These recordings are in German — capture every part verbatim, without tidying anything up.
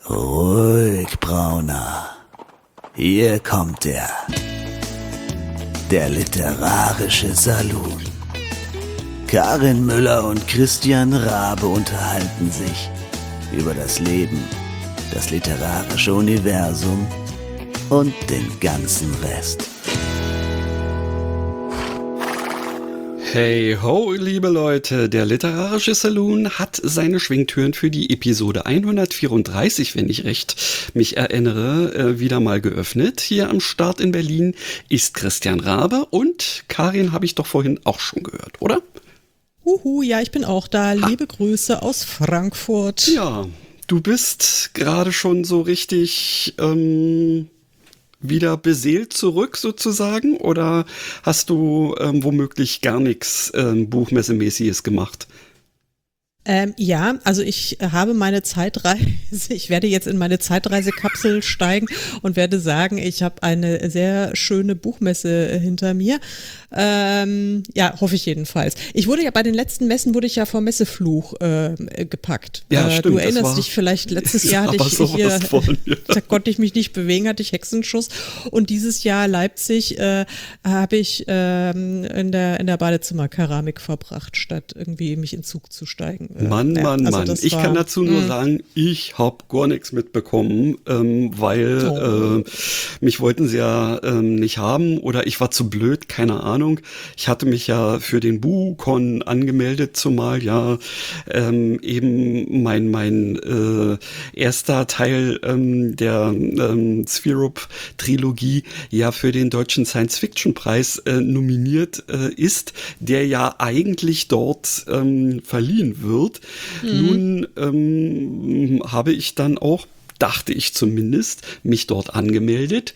Ruhig, Brauner. Hier kommt er. Der literarische Saloon. Karin Müller und Christian Rabe unterhalten sich über das Leben, das literarische Universum und den ganzen Rest. Hey ho, liebe Leute, der literarische Saloon hat seine Schwingtüren für die Episode hundertvierunddreißig, wenn ich recht mich erinnere, wieder mal geöffnet. Hier am Start in Berlin ist Christian Rabe und Karin habe ich doch vorhin auch schon gehört, oder? Huhu, ja, ich bin auch da. Ha. Liebe Grüße aus Frankfurt. Ja, du bist gerade schon so richtig ähm, wieder beseelt zurück sozusagen, oder hast du ähm, womöglich gar nichts ähm, Buchmessemäßiges gemacht? Ähm, ja, also ich habe meine Zeitreise, ich werde jetzt in meine Zeitreisekapsel steigen und werde sagen, ich habe eine sehr schöne Buchmesse hinter mir. Ähm, ja, hoffe ich jedenfalls. Ich wurde ja bei den letzten Messen, wurde ich ja vor Messefluch äh, gepackt. Ja, äh, stimmt. Du erinnerst war, dich vielleicht, letztes Jahr hatte ich, ich äh, von, ja. da konnte ich mich nicht bewegen, hatte ich Hexenschuss. Und dieses Jahr Leipzig äh, habe ich ähm, in der in der Badezimmerkeramik verbracht, statt irgendwie mich in Zug zu steigen. Mann, ja, Mann, also Mann. Ich war, kann dazu nur mh. sagen, ich habe gar nichts mitbekommen, ähm, weil oh. äh, mich wollten sie ja ähm, nicht haben oder ich war zu blöd, keine Ahnung. Ich hatte mich ja für den BuCon angemeldet, zumal ja ähm, eben mein mein äh, erster Teil ähm, der ähm, Zwirup-Trilogie ja für den Deutschen Science-Fiction-Preis äh, nominiert äh, ist, der ja eigentlich dort ähm, verliehen wird. Mhm. Nun ähm, habe ich dann auch, dachte ich zumindest, mich dort angemeldet.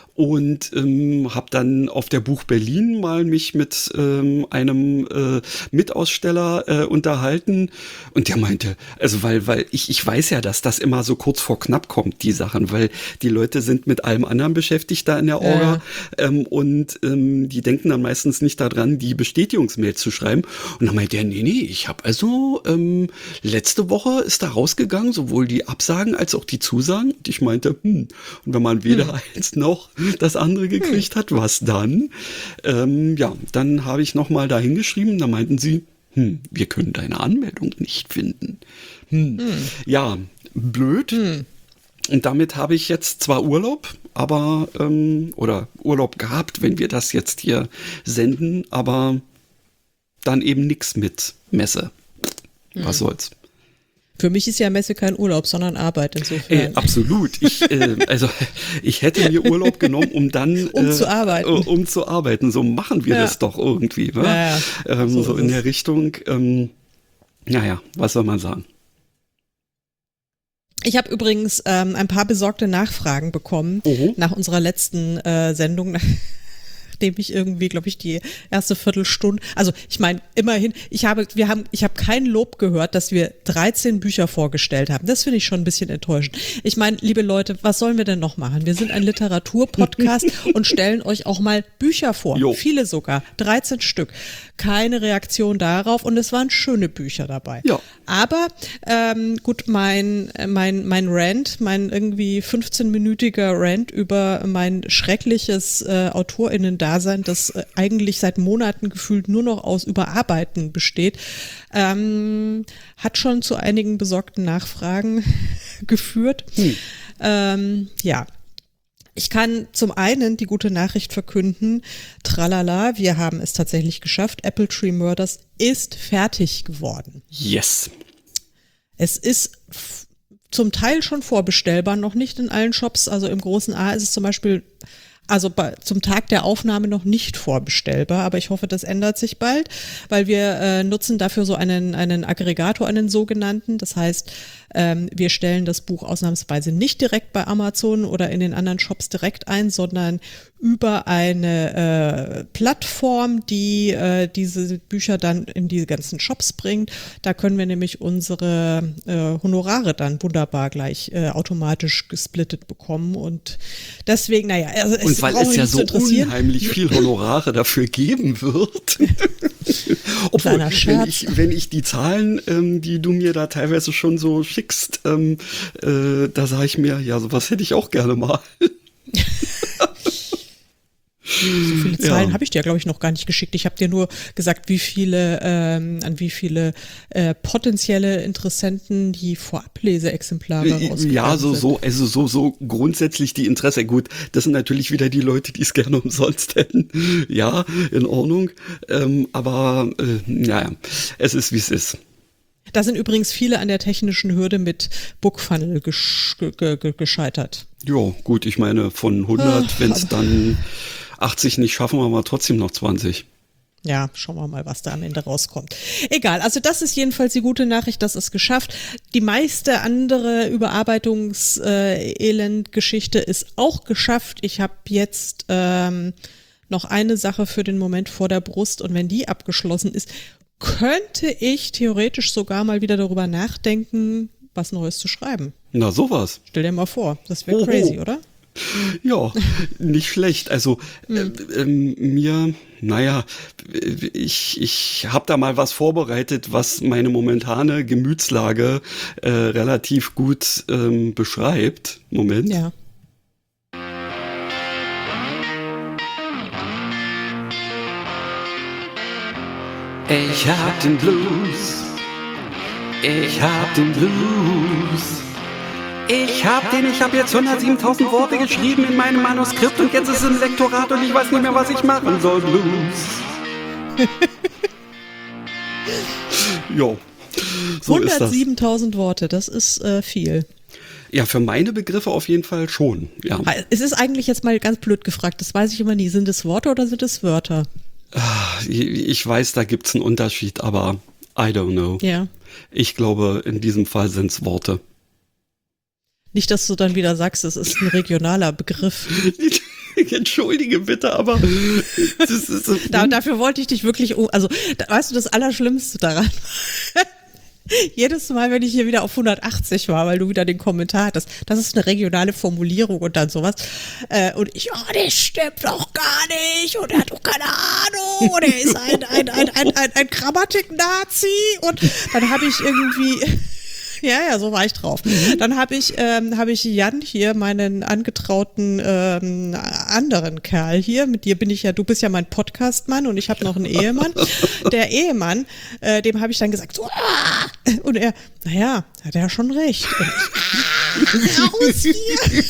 Und ähm, habe dann auf der Buch Berlin mal mich mit ähm, einem äh, Mitaussteller äh, unterhalten und der meinte, also weil weil ich ich weiß ja, dass das immer so kurz vor knapp kommt, die Sachen, weil die Leute sind mit allem anderen beschäftigt da in der Orga ja. ähm, und ähm, die denken dann meistens nicht daran, die Bestätigungsmail zu schreiben. Und dann meinte er, nee, nee, ich habe also ähm, letzte Woche ist da rausgegangen, sowohl die Absagen als auch die Zusagen. Und ich meinte, hm, und wenn man weder hm. eins noch das andere gekriegt hm. hat, was dann? Ähm, ja, dann habe ich nochmal da hingeschrieben, da meinten sie, hm, wir können deine Anmeldung nicht finden. Hm. Hm. Ja, blöd. Hm. Und damit habe ich jetzt zwar Urlaub, aber, ähm, oder Urlaub gehabt, wenn wir das jetzt hier senden, aber dann eben nichts mit Messe. Hm. Was soll's? Für mich ist ja Messe kein Urlaub, sondern Arbeit insofern. Äh, absolut. Ich, äh, also ich hätte mir Urlaub genommen, um dann um äh, zu arbeiten. Uh, um zu arbeiten. So machen wir ja. das doch irgendwie. Ne? Ja, ja. Ähm, so so in es. der Richtung. Ähm, naja, was soll man sagen? Ich habe übrigens ähm, ein paar besorgte Nachfragen bekommen uh-huh. nach unserer letzten äh, Sendung. Dem ich irgendwie, glaube ich, die erste Viertelstunde, also ich meine, immerhin, ich habe, wir haben, ich habe kein Lob gehört, dass wir dreizehn Bücher vorgestellt haben. Das finde ich schon ein bisschen enttäuschend. Ich meine, liebe Leute, was sollen wir denn noch machen? Wir sind ein Literaturpodcast und stellen euch auch mal Bücher vor. Jo. Viele sogar, dreizehn Stück. Keine Reaktion darauf und es waren schöne Bücher dabei. Ja. Aber ähm, gut, mein, mein, mein Rant, mein irgendwie fünfzehnminütiger Rant über mein schreckliches äh, AutorInnen-Dasein, das äh, eigentlich seit Monaten gefühlt nur noch aus Überarbeiten besteht, ähm, hat schon zu einigen besorgten Nachfragen geführt. Hm. Ähm, ja. Ich kann zum einen die gute Nachricht verkünden, tralala, wir haben es tatsächlich geschafft, Apple Tree Murders ist fertig geworden. Yes. Es ist f- zum Teil schon vorbestellbar, noch nicht in allen Shops, also im großen A ist es zum Beispiel, also bei, zum Tag der Aufnahme noch nicht vorbestellbar, aber ich hoffe, das ändert sich bald, weil wir äh, nutzen dafür so einen, einen Aggregator, einen sogenannten, das heißt, ähm, wir stellen das Buch ausnahmsweise nicht direkt bei Amazon oder in den anderen Shops direkt ein, sondern über eine äh, Plattform, die äh, diese Bücher dann in die ganzen Shops bringt. Da können wir nämlich unsere äh, Honorare dann wunderbar gleich äh, automatisch gesplittet bekommen und deswegen, naja, also es und weil es ja so unheimlich viel Honorare dafür geben wird. Obwohl, wenn ich, wenn ich die Zahlen, ähm, die du mir da teilweise schon so schickst, ähm, äh, da sage ich mir, ja, sowas hätte ich auch gerne mal. So viele Zahlen Ja. habe ich dir, glaube ich, noch gar nicht geschickt. Ich habe dir nur gesagt, wie viele, ähm, an wie viele äh, potenzielle Interessenten die Vorableseexemplare rausgegangen Ja, so, sind. so, also so, so grundsätzlich die Interesse. Gut, das sind natürlich wieder die Leute, die es gerne umsonst hätten. Ja, in Ordnung. Ähm, aber, äh, naja, es ist, wie es ist. Da sind übrigens viele an der technischen Hürde mit Bookfunnel gesch ge ge gescheitert. Ja, gut, ich meine, von hundert, Ach, wenn es aber- dann achtzig nicht schaffen, wir mal trotzdem noch zwanzig. Ja, schauen wir mal, was da am Ende rauskommt. Egal, also das ist jedenfalls die gute Nachricht, das ist geschafft. Die meiste andere Überarbeitungs-Elend-Geschichte ist auch geschafft. Ich habe jetzt ähm, noch eine Sache für den Moment vor der Brust und wenn die abgeschlossen ist, könnte ich theoretisch sogar mal wieder darüber nachdenken, was Neues zu schreiben. Na, sowas. Stell dir mal vor, das wäre Oho. crazy, oder? Ja, nicht schlecht. Also äh, ähm, mir, naja, ich, ich habe da mal was vorbereitet, was meine momentane Gemütslage äh, relativ gut ähm, beschreibt. Moment. Ja. Ich hab den Blues. Ich hab den Blues. Ich hab den, ich hab jetzt hundertsiebentausend Worte geschrieben in meinem Manuskript und jetzt ist es ein Lektorat und ich weiß nicht mehr, was ich machen soll. Blues. Jo, so ist das. hundertsiebentausend Worte, das ist äh, viel. Ja, für meine Begriffe auf jeden Fall schon. Ja. Es ist eigentlich jetzt mal ganz blöd gefragt, das weiß ich immer nie. Sind es Worte oder sind es Wörter? Ich weiß, da gibt's einen Unterschied, aber I don't know. Ja. Ich glaube, in diesem Fall sind's Worte. Nicht, dass du dann wieder sagst, es ist ein regionaler Begriff. Entschuldige bitte, aber das ist so. Da, dafür wollte ich dich wirklich, um- also da, weißt du, das Allerschlimmste daran, jedes Mal, wenn ich hier wieder auf hundertachtzig war, weil du wieder den Kommentar hattest, das ist eine regionale Formulierung und dann sowas. Äh, und ich, oh, das stimmt doch gar nicht und er hat doch keine Ahnung und er ist ein, ein, ein, ein, ein, ein Grammatik-Nazi und dann habe ich irgendwie... Ja, ja, so war ich drauf. Dann habe ich, ähm, habe ich Jan hier, meinen angetrauten ähm, anderen Kerl hier. Mit dir bin ich ja, du bist ja mein Podcast-Mann und ich habe noch einen Ehemann. Der Ehemann, äh, dem habe ich dann gesagt, so, ah! Und er, naja, hat er schon recht. Und ich, ah, raus hier!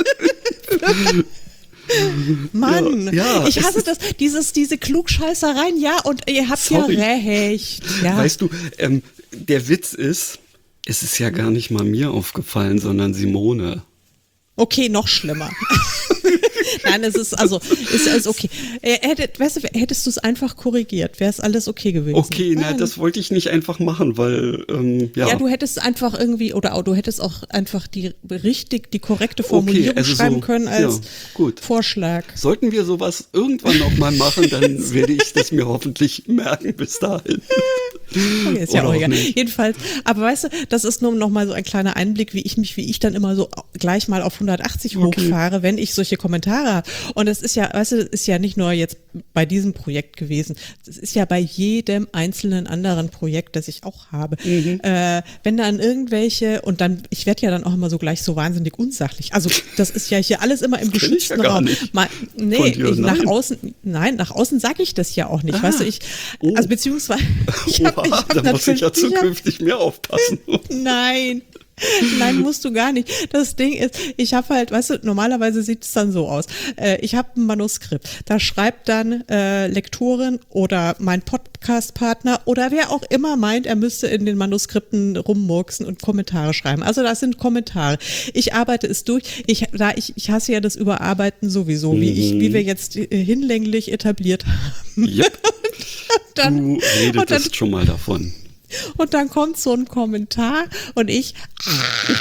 Mann, Ja, ja, ich es hasse ist- das, dieses, diese Klugscheißereien, ja, und ihr habt Sorry. ja recht. Ja. Weißt du, ähm, der Witz ist, es ist ja gar nicht mal mir aufgefallen, sondern Simone. Okay, noch schlimmer. Nein, es ist also, ist alles okay. Äh, hätte, weißt du, hättest du es einfach korrigiert, wäre es alles okay gewesen. Okay, na, Nein. das wollte ich nicht einfach machen, weil, ähm, ja. Ja, du hättest einfach irgendwie, oder auch, du hättest auch einfach die richtig, die korrekte Formulierung also so, schreiben können als ja, gut. Vorschlag. Sollten wir sowas irgendwann noch mal machen, dann werde ich das mir hoffentlich merken bis dahin. Okay, ist ja Oder auch auch egal. nicht. Jedenfalls, aber weißt du, das ist nur noch mal so ein kleiner Einblick, wie ich mich, wie ich dann immer so gleich mal auf hundertachtzig Okay. hochfahre, wenn ich solche Kommentare habe. Und das ist ja, weißt du, das ist ja nicht nur jetzt bei diesem Projekt gewesen. Das ist ja bei jedem einzelnen anderen Projekt, das ich auch habe. Mhm. Äh, wenn dann irgendwelche, und dann, ich werde ja dann auch immer so gleich so wahnsinnig unsachlich. Also, das ist ja hier alles immer im kenn ich geschützten ja gar Raum. nicht. Mal, nee, Von dir, ich, nach nein. außen, nein, nach außen sage ich das ja auch nicht. Ah. Weißt du, ich, Oh. also beziehungsweise, ich habe Oha, hab da muss ich ja natürlich, ich hab, zukünftig mehr aufpassen. nein, nein, musst du gar nicht. Das Ding ist, ich habe halt, weißt du, normalerweise sieht es dann so aus. Äh, ich habe ein Manuskript. Da schreibt dann äh, Lektorin oder mein Podcast-Partner oder wer auch immer meint, er müsste in den Manuskripten rummurksen und Kommentare schreiben. Also das sind Kommentare. Ich arbeite es durch. Ich, da ich, ich hasse ja das Überarbeiten sowieso, wie ich, wie wir jetzt äh, hinlänglich etabliert haben. Yep. Dann, Du und dann redetest schon mal davon. Und dann kommt so ein Kommentar und ich,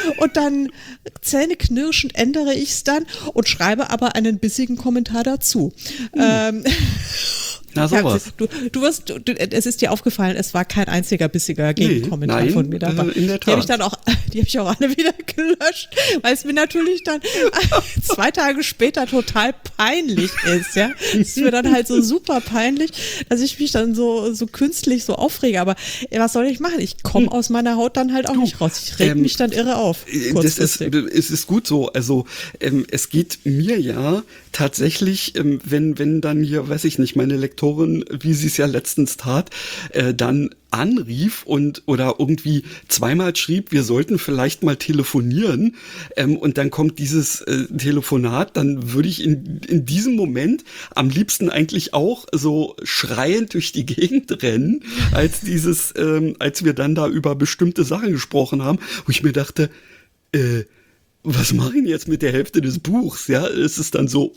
und dann zähneknirschend ändere ich es dann und schreibe aber einen bissigen Kommentar dazu. Hm. Ähm, Na sowas. Ja, du, du wirst, du, es ist dir aufgefallen, es war kein einziger bissiger Gegenkommentar nee, von mir dabei. Äh, in der Tat. Die habe ich dann auch, die habe ich auch alle wieder gelöscht, weil es mir natürlich dann zwei Tage später total peinlich ist, ja. Es ist mir dann halt so super peinlich, dass ich mich dann so, so künstlich so aufrege. Aber was soll ich machen? Ich komme hm. aus meiner Haut dann halt auch du, nicht raus. Ich reg ähm, mich dann irre auf. Das ist, es ist gut so. Also, ähm, es geht mir ja tatsächlich, ähm, wenn, wenn dann hier, weiß ich nicht, meine Lektorin, wie sie es ja letztens tat, äh, dann anrief und oder irgendwie zweimal schrieb, wir sollten vielleicht mal telefonieren, ähm, und dann kommt dieses äh, Telefonat, dann würde ich in, in diesem Moment am liebsten eigentlich auch so schreiend durch die Gegend rennen, als dieses, ähm, als wir dann da über bestimmte Sachen gesprochen haben, wo ich mir dachte, äh, was mache ich jetzt mit der Hälfte des Buchs? Ja, es ist dann so,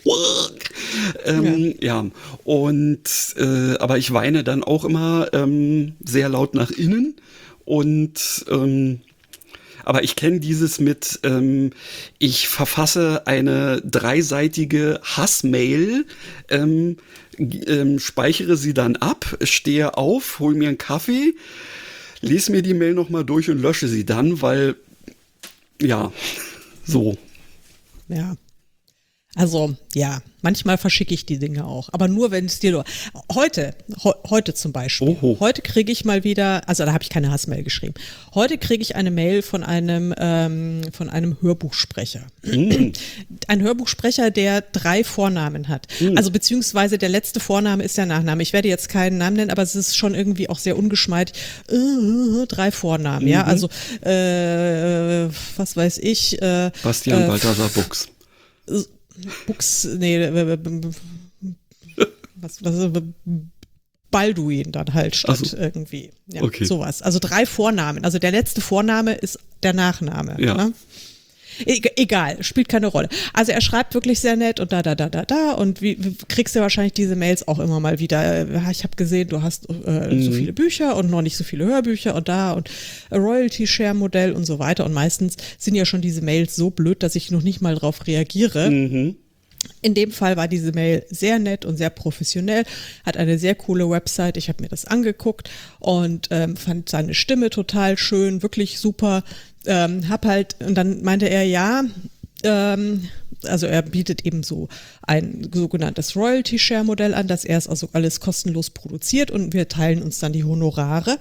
ähm, ja. ja, und äh, aber ich weine dann auch immer ähm, sehr laut nach innen und ähm, aber ich kenne dieses mit, ähm, ich verfasse eine dreiseitige Hassmail, ähm, ähm, speichere sie dann ab, stehe auf, hol mir einen Kaffee, lese mir die Mail nochmal durch und lösche sie dann, weil, ja, so. Ja. Also, ja, manchmal verschicke ich die Dinge auch, aber nur, wenn es dir nur, heute, he, heute zum Beispiel, Oho. heute kriege ich mal wieder, also da habe ich keine Hassmail geschrieben, heute kriege ich eine Mail von einem, ähm, von einem Hörbuchsprecher. Mm. Ein Hörbuchsprecher, der drei Vornamen hat, mm. also beziehungsweise der letzte Vorname ist der Nachname. Ich werde jetzt keinen Namen nennen, aber es ist schon irgendwie auch sehr ungeschmeidig, äh, drei Vornamen, mm-hmm. ja, also, äh, was weiß ich. Äh, Bastian äh, Balthasar Buchs. Buchs, nee, was, was, Balduin dann halt statt so. irgendwie. Ja, okay. Sowas. Also drei Vornamen. Also der letzte Vorname ist der Nachname. Ja. Ne? E- egal, spielt keine Rolle. Also er schreibt wirklich sehr nett und da, da, da, da, da und wie, wie kriegst du wahrscheinlich diese Mails auch immer mal wieder. Ich habe gesehen, du hast äh, mhm. so viele Bücher und noch nicht so viele Hörbücher und da und Royalty-Share-Modell und so weiter und meistens sind ja schon diese Mails so blöd, dass ich noch nicht mal drauf reagiere. Mhm. In dem Fall war diese Mail sehr nett und sehr professionell, hat eine sehr coole Website, ich habe mir das angeguckt und ähm, fand seine Stimme total schön, wirklich super, ähm, hab halt, und dann meinte er, ja, ähm, also er bietet eben so ein sogenanntes Royalty-Share-Modell an, dass er es also alles kostenlos produziert und wir teilen uns dann die Honorare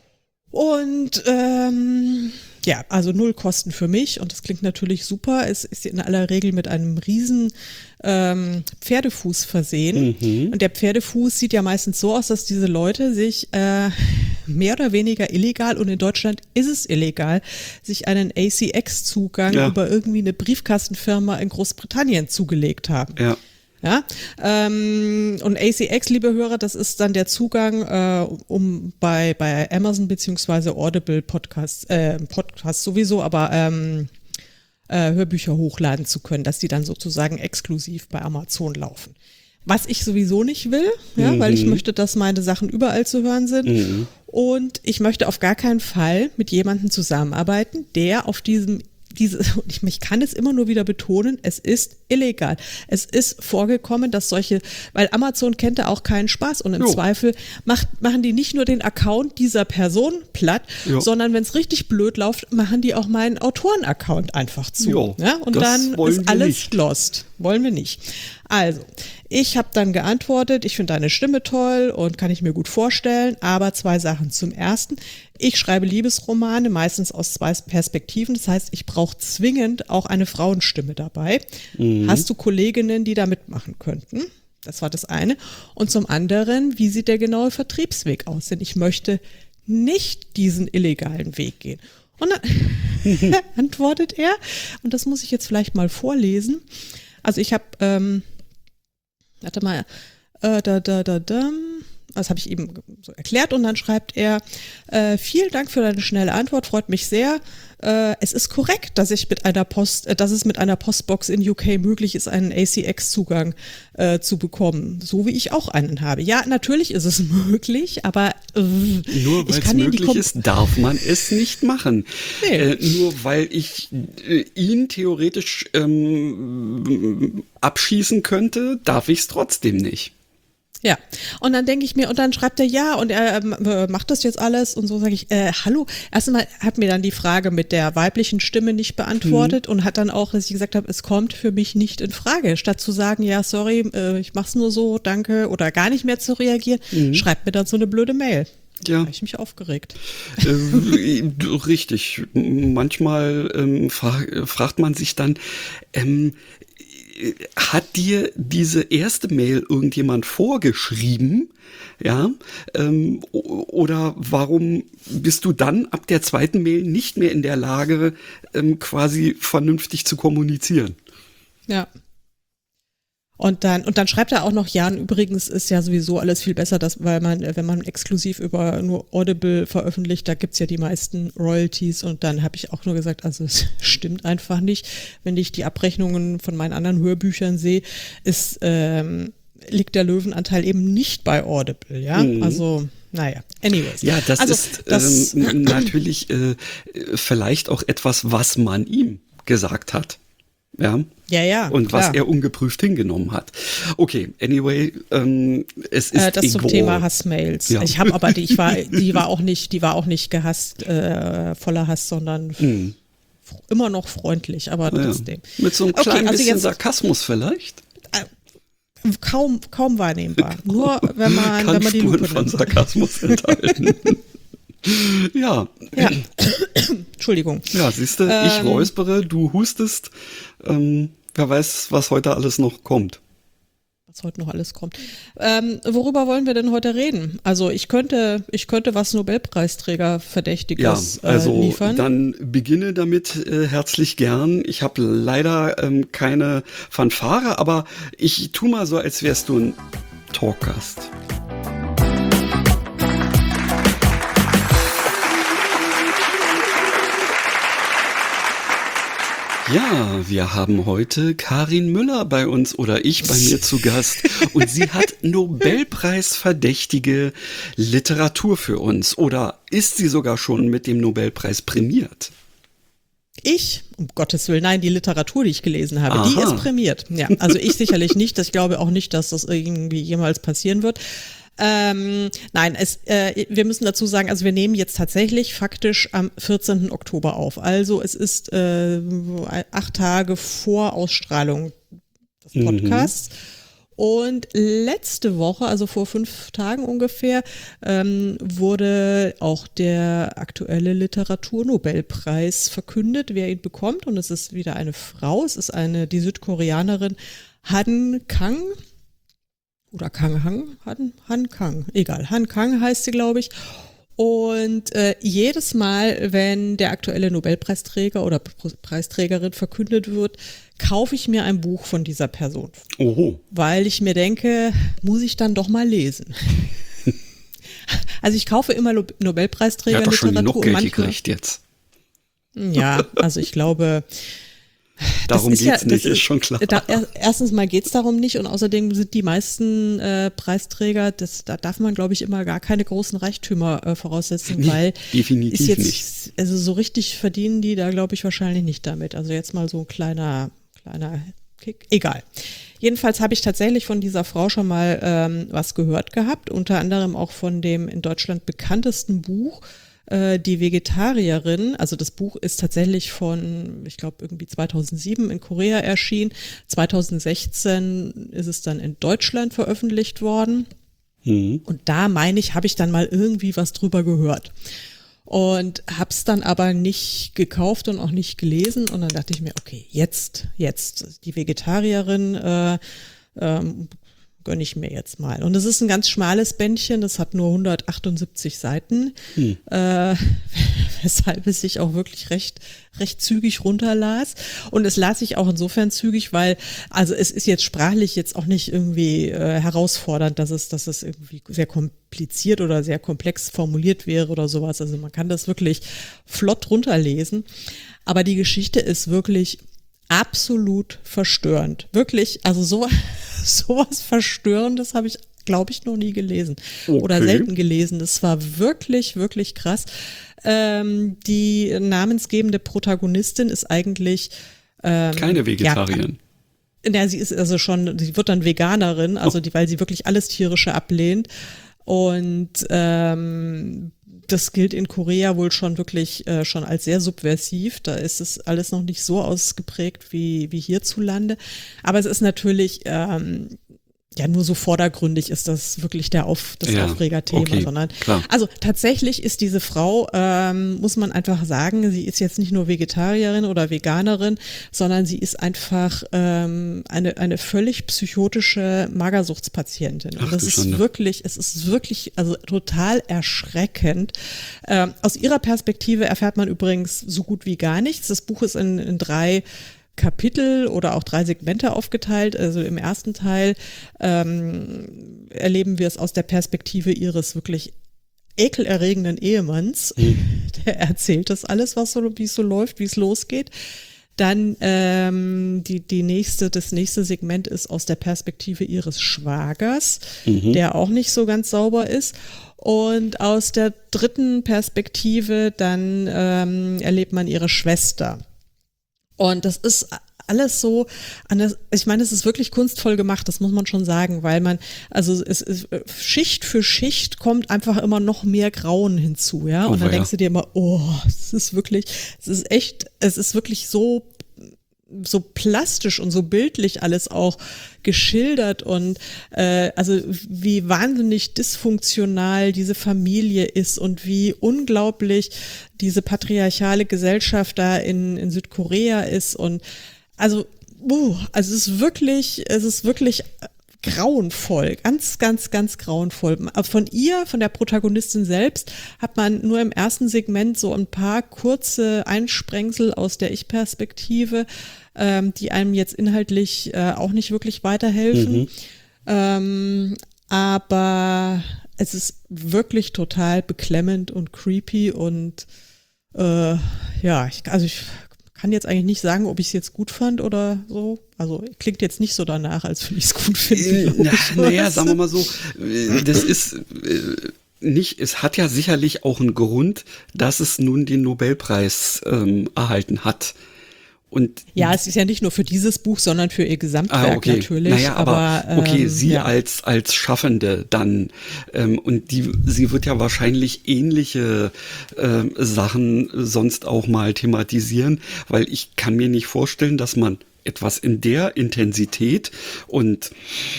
und ähm, ja, also null Kosten für mich und das klingt natürlich super. Es ist in aller Regel mit einem riesen ähm, Pferdefuß versehen mhm. und der Pferdefuß sieht ja meistens so aus, dass diese Leute sich äh, mehr oder weniger illegal, und in Deutschland ist es illegal, sich einen A C X-Zugang ja. über irgendwie eine Briefkastenfirma in Großbritannien zugelegt haben. Ja. Ja, ähm, und A C X, liebe Hörer, das ist dann der Zugang, äh, um bei bei Amazon beziehungsweise Audible Podcasts, äh, Podcasts sowieso, aber ähm, äh, Hörbücher hochladen zu können, dass die dann sozusagen exklusiv bei Amazon laufen. Was ich sowieso nicht will, ja, mhm. weil ich möchte, dass meine Sachen überall zu hören sind. Mhm. Und ich möchte auf gar keinen Fall mit jemandem zusammenarbeiten, der auf diesem Diese, ich, ich kann es immer nur wieder betonen, es ist illegal. Es ist vorgekommen, dass solche, weil Amazon kennt da auch keinen Spaß und im jo. Zweifel macht, machen die nicht nur den Account dieser Person platt, jo. sondern wenn es richtig blöd läuft, machen die auch meinen Autoren-Account einfach zu. Jo, ja? Und dann ist alles nicht. lost. Wollen wir nicht. Also, ich habe dann geantwortet, ich finde deine Stimme toll und kann ich mir gut vorstellen, aber zwei Sachen. Zum Ersten, ich schreibe Liebesromane, meistens aus zwei Perspektiven, das heißt, ich brauche zwingend auch eine Frauenstimme dabei. Mhm. Hast du Kolleginnen, die da mitmachen könnten? Das war das eine. Und zum anderen, wie sieht der genaue Vertriebsweg aus? Denn ich möchte nicht diesen illegalen Weg gehen. Und dann antwortet er, und das muss ich jetzt vielleicht mal vorlesen. Also ich habe, ähm, warte mal, äh, da, da, da, da, das habe ich ihm so erklärt und dann schreibt er, äh, vielen Dank für deine schnelle Antwort, freut mich sehr. Äh, es ist korrekt, dass ich mit einer Post, äh, dass es mit einer Postbox in U K möglich ist, einen A C X-Zugang äh, zu bekommen, so wie ich auch einen habe. Ja, natürlich ist es möglich, aber äh, nur weil es möglich ist, darf man es nicht machen. Nee. Äh, nur weil ich äh, ihn theoretisch ähm, abschießen könnte, darf ich es trotzdem nicht. Ja, und dann denke ich mir, und dann schreibt er ja und er äh, macht das jetzt alles und so sage ich, äh, hallo, erstmal hat mir dann die Frage mit der weiblichen Stimme nicht beantwortet mhm. und hat dann auch, dass ich gesagt habe, es kommt für mich nicht in Frage, statt zu sagen, ja, sorry, äh, ich mach's nur so, danke oder gar nicht mehr zu reagieren, mhm. schreibt mir dann so eine blöde Mail. Ja. Da habe ich mich aufgeregt. Äh, richtig, manchmal ähm, fra- fragt man sich dann, ähm, hat dir diese erste Mail irgendjemand vorgeschrieben, ja, ähm, oder warum bist du dann ab der zweiten Mail nicht mehr in der Lage, ähm, quasi vernünftig zu kommunizieren? Ja. Und dann, und dann schreibt er auch noch, ja, übrigens ist ja sowieso alles viel besser, dass, weil man, wenn man exklusiv über nur Audible veröffentlicht, da gibt's ja die meisten Royalties und dann habe ich auch nur gesagt, also es stimmt einfach nicht. Wenn ich die Abrechnungen von meinen anderen Hörbüchern sehe, ist, ähm, liegt der Löwenanteil eben nicht bei Audible, ja, mhm. also naja, anyways. Ja, das also, ist das, ähm, natürlich äh, vielleicht auch etwas, was man ihm gesagt hat. Ja, ja, ja. Und klar. was er ungeprüft hingenommen hat. Okay, anyway, ähm, es ist äh, das egal. zum Thema Hassmails. Ja. Ich habe aber die, ich war, die war auch nicht, die war auch nicht gehasst, äh, voller Hass, sondern hm. f- immer noch freundlich, aber trotzdem. Ja. Mit so einem okay, kleinen also bisschen jetzt, Sarkasmus vielleicht. Äh, kaum, kaum wahrnehmbar. Nur wenn man, Kann wenn man die Spuren Lupe von nimmt. Sarkasmus enthalten. ja. Ja. Entschuldigung. Ja, siehst du, ich ähm, räuspere, du hustest. Ähm, wer weiß, was heute alles noch kommt. Was heute noch alles kommt. Ähm, worüber wollen wir denn heute reden? Also ich könnte, ich könnte was Nobelpreisträger Verdächtiges ja, also äh, liefern. Dann beginne damit äh, herzlich gern. Ich habe leider ähm, keine Fanfare, aber ich tu mal so, als wärst du ein Talkgast. Ja, wir haben heute Karin Müller bei uns oder ich bei mir zu Gast und sie hat Nobelpreisverdächtige Literatur für uns oder ist sie sogar schon mit dem Nobelpreis prämiert? Ich? Um Gottes Willen, nein, die Literatur, die ich gelesen habe, Aha. die ist prämiert. Ja, also ich sicherlich nicht, ich glaube auch nicht, dass das irgendwie jemals passieren wird. Ähm, nein, es, äh, wir müssen dazu sagen, also wir nehmen jetzt tatsächlich faktisch am vierzehnten Oktober auf. Also es ist äh, acht Tage vor Ausstrahlung des Podcasts. Mhm. Und letzte Woche, also vor fünf Tagen ungefähr, ähm, wurde auch der aktuelle Literaturnobelpreis verkündet, wer ihn bekommt. Und es ist wieder eine Frau, es ist eine, die Südkoreanerin Han Kang. Oder Kang Hang, Han, Han Kang, egal, Han Kang heißt sie, glaube ich. Und äh, jedes Mal, wenn der aktuelle Nobelpreisträger oder Preisträgerin verkündet wird, kaufe ich mir ein Buch von dieser Person. Oho. Weil ich mir denke, muss ich dann doch mal lesen. Also ich kaufe immer Lo- Nobelpreisträger ja, doch schon Literatur. genug Geld gekriegt jetzt. Ja, also ich glaube... Darum ist geht's ja, nicht, ist, ist schon klar. Da, erstens mal geht's darum nicht und außerdem sind die meisten äh, Preisträger, das, da darf man, glaube ich, immer gar keine großen Reichtümer äh, voraussetzen, nee, weil definitiv ist jetzt, nicht. Also so richtig verdienen die da, glaube ich, wahrscheinlich nicht damit. Also jetzt mal so ein kleiner, kleiner Kick. Egal. Jedenfalls habe ich tatsächlich von dieser Frau schon mal ähm, was gehört gehabt, unter anderem auch von dem in Deutschland bekanntesten Buch, Die Vegetarierin, also das Buch ist tatsächlich von, ich glaube, irgendwie zweitausendsieben in Korea erschienen. zweitausendsechzehn ist es dann in Deutschland veröffentlicht worden. Mhm. Und da, meine ich, habe ich dann mal irgendwie was drüber gehört. Und habe es dann aber nicht gekauft und auch nicht gelesen. Und dann dachte ich mir, okay, jetzt, jetzt, die Vegetarierin, äh, ähm, gönne ich mir jetzt mal. Und es ist ein ganz schmales Bändchen, das hat nur hundertachtundsiebzig Seiten, hm. äh, weshalb es sich auch wirklich recht, recht zügig runterlas. Und es las sich auch insofern zügig, weil, also es ist jetzt sprachlich jetzt auch nicht irgendwie äh, herausfordernd, dass es, dass es irgendwie sehr kompliziert oder sehr komplex formuliert wäre oder sowas. Also man kann das wirklich flott runterlesen. Aber die Geschichte ist wirklich absolut verstörend. Wirklich, also so, sowas Verstörendes habe ich, glaube ich, noch nie gelesen. Okay. Oder selten gelesen. Das war wirklich, wirklich krass. Ähm, die namensgebende Protagonistin ist eigentlich ähm, keine Vegetarierin. Ja, ja, sie ist also schon, sie wird dann Veganerin, also die, weil sie wirklich alles Tierische ablehnt. Und ähm, das gilt in Korea wohl schon wirklich äh, schon als sehr subversiv. Da ist es alles noch nicht so ausgeprägt wie, wie hierzulande. Aber es ist natürlich, ähm, ja, nur so vordergründig ist das wirklich der Auf, das ja, Aufregerthema, okay, sondern, klar. Also tatsächlich ist diese Frau, ähm, muss man einfach sagen, sie ist jetzt nicht nur Vegetarierin oder Veganerin, sondern sie ist einfach ähm, eine, eine völlig psychotische Magersuchtspatientin. Und Ach, das ist Schande. wirklich, es ist wirklich, also total erschreckend. Ähm, aus ihrer Perspektive erfährt man übrigens so gut wie gar nichts. Das Buch ist in, in drei Kapitel oder auch drei Segmente aufgeteilt. Also im ersten Teil ähm, erleben wir es aus der Perspektive ihres wirklich ekelerregenden Ehemanns. Mhm. Der erzählt das alles, was so, wie es so läuft, wie es losgeht. Dann ähm, die, die nächste, das nächste Segment ist aus der Perspektive ihres Schwagers, mhm. der auch nicht so ganz sauber ist. Und aus der dritten Perspektive dann ähm, erlebt man ihre Schwester. Und das ist alles so, ich meine, es ist wirklich kunstvoll gemacht, das muss man schon sagen, weil man, also es ist, Schicht für Schicht kommt einfach immer noch mehr Grauen hinzu, ja. Und dann denkst du dir immer, oh, es ist wirklich, es ist echt, es ist wirklich so, so plastisch und so bildlich alles auch geschildert und äh, also wie wahnsinnig dysfunktional diese Familie ist und wie unglaublich diese patriarchale Gesellschaft da in, in Südkorea ist und also, uh, also es ist wirklich, es ist wirklich grauenvoll, ganz, ganz, ganz grauenvoll. Von ihr, von der Protagonistin selbst, hat man nur im ersten Segment so ein paar kurze Einsprengsel aus der Ich-Perspektive, ähm, die einem jetzt inhaltlich äh, auch nicht wirklich weiterhelfen. Mhm. Ähm, aber es ist wirklich total beklemmend und creepy und äh, ja, ich, also ich kann jetzt eigentlich nicht sagen, ob ich es jetzt gut fand oder so. Also klingt jetzt nicht so danach, als würde ich es gut finden. Na, naja, sagen wir mal so, das ist äh, nicht, es hat ja sicherlich auch einen Grund, dass es nun den Nobelpreis ähm, erhalten hat. Und ja, es ist ja nicht nur für dieses Buch, sondern für ihr Gesamtwerk ah, okay. natürlich. Naja, aber, aber okay, ähm, sie ja. als als Schaffende dann ähm, und die sie wird ja wahrscheinlich ähnliche ähm, Sachen sonst auch mal thematisieren, weil ich kann mir nicht vorstellen, dass man etwas in der Intensität und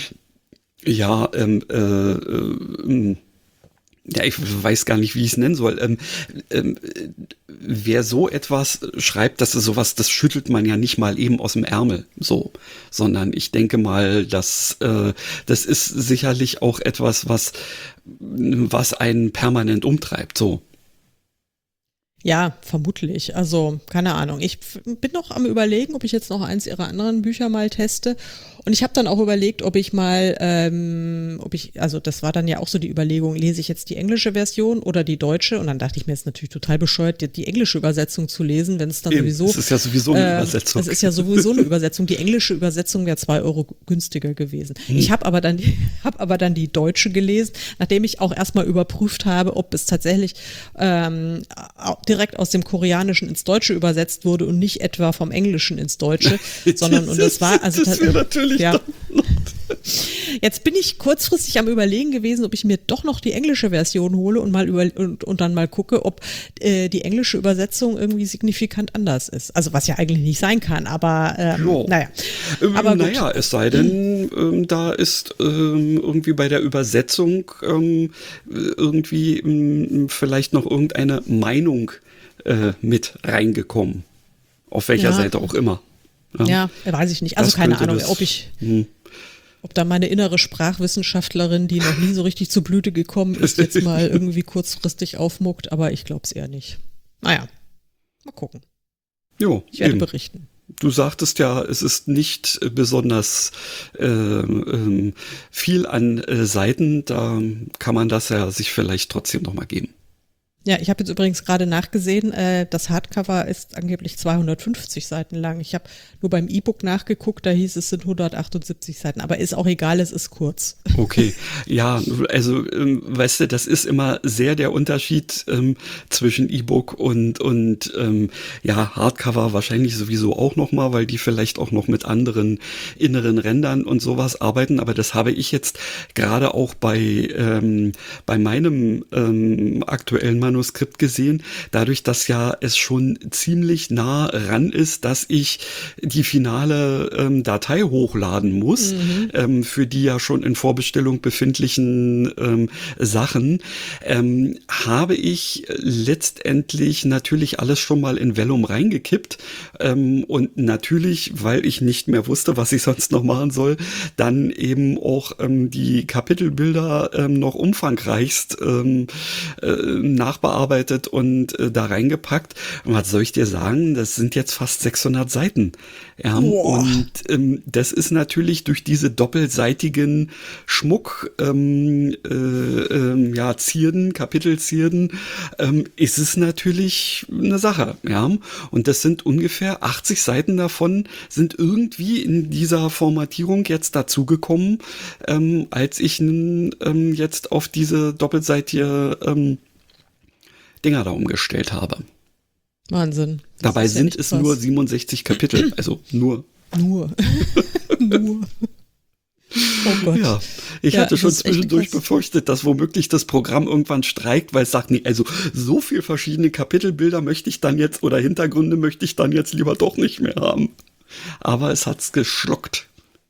ja ähm, äh, äh, ja, ich weiß gar nicht, wie ich es nennen soll. Ähm, ähm, wer so etwas schreibt, das ist sowas, das schüttelt man ja nicht mal eben aus dem Ärmel, so, sondern ich denke mal, dass äh, das ist sicherlich auch etwas, was was einen permanent umtreibt, so. Ja, vermutlich. Also, keine Ahnung. Ich bin noch am Überlegen, ob ich jetzt noch eins ihrer anderen Bücher mal teste. Und ich habe dann auch überlegt, ob ich mal, ähm, ob ich, also das war dann ja auch so die Überlegung, lese ich jetzt die englische Version oder die deutsche? Und dann dachte ich mir, es ist natürlich total bescheuert, die, die englische Übersetzung zu lesen, wenn es dann Eben, sowieso. Es ist ja sowieso eine äh, Übersetzung. Es ist ja sowieso eine Übersetzung. Die englische Übersetzung wäre zwei Euro günstiger gewesen. Hm. Ich habe aber dann, die, hab aber dann die deutsche gelesen, nachdem ich auch erstmal überprüft habe, ob es tatsächlich ähm, direkt aus dem Koreanischen ins Deutsche übersetzt wurde und nicht etwa vom Englischen ins Deutsche, sondern und das war also das wäre natürlich ja. Jetzt bin ich kurzfristig am Überlegen gewesen, ob ich mir doch noch die englische Version hole und mal über und, und dann mal gucke, ob äh, die englische Übersetzung irgendwie signifikant anders ist. Also was ja eigentlich nicht sein kann, aber ähm, naja. Ähm, aber gut. Naja, es sei denn, ähm, da ist ähm, irgendwie bei der Übersetzung ähm, irgendwie ähm, vielleicht noch irgendeine Meinung äh, mit reingekommen. Auf welcher ja. Seite auch immer. Ja, ja weiß ich nicht. Also das keine Ahnung, das, ob ich hm. ob da meine innere Sprachwissenschaftlerin, die noch nie so richtig zu Blüte gekommen ist, jetzt mal irgendwie kurzfristig aufmuckt, aber ich glaube es eher nicht. Naja, mal gucken. Jo, ich werde eben. berichten. Du sagtest ja, es ist nicht besonders äh, ähm, viel an äh, Seiten, da kann man das ja sich vielleicht trotzdem noch mal geben. Ja, ich habe jetzt übrigens gerade nachgesehen, äh, das Hardcover ist angeblich zweihundertfünfzig Seiten lang. Ich habe nur beim E-Book nachgeguckt, da hieß es sind hundertachtundsiebzig Seiten, aber ist auch egal, es ist kurz. Okay, ja, also ähm, weißt du, das ist immer sehr der Unterschied ähm, zwischen E-Book und und ähm, ja Hardcover wahrscheinlich sowieso auch noch mal, weil die vielleicht auch noch mit anderen inneren Rändern und sowas arbeiten. Aber das habe ich jetzt gerade auch bei ähm, bei meinem ähm, aktuellen Manuskript gesehen, dadurch, dass ja es schon ziemlich nah ran ist, dass ich die finale ähm, Datei hochladen muss, mhm. ähm, für die ja schon in Vorbestellung befindlichen ähm, Sachen, ähm, habe ich letztendlich natürlich alles schon mal in Vellum reingekippt ähm, und natürlich, weil ich nicht mehr wusste, was ich sonst noch machen soll, dann eben auch ähm, die Kapitelbilder ähm, noch umfangreichst ähm, äh, nach bearbeitet und äh, da reingepackt. Und was soll ich dir sagen? Das sind jetzt fast sechshundert Seiten. Ja, und ähm, das ist natürlich durch diese doppelseitigen Schmuck, ähm, äh, ähm, ja, Zierden, Kapitelzierden, ähm, ist es natürlich eine Sache. Ja, und das sind ungefähr achtzig Seiten davon sind irgendwie in dieser Formatierung jetzt dazugekommen, ähm, als ich n, ähm, jetzt auf diese doppelseitige ähm, Dinger da umgestellt habe. Wahnsinn. Das Dabei sind ja es krass. Nur siebenundsechzig Kapitel, also nur. Nur. nur. Oh Gott. Ja, ich ja, hatte schon zwischendurch befürchtet, dass womöglich das Programm irgendwann streikt, weil es sagt, nee, also so viel verschiedene Kapitelbilder möchte ich dann jetzt oder Hintergründe möchte ich dann jetzt lieber doch nicht mehr haben. Aber es hat's geschluckt.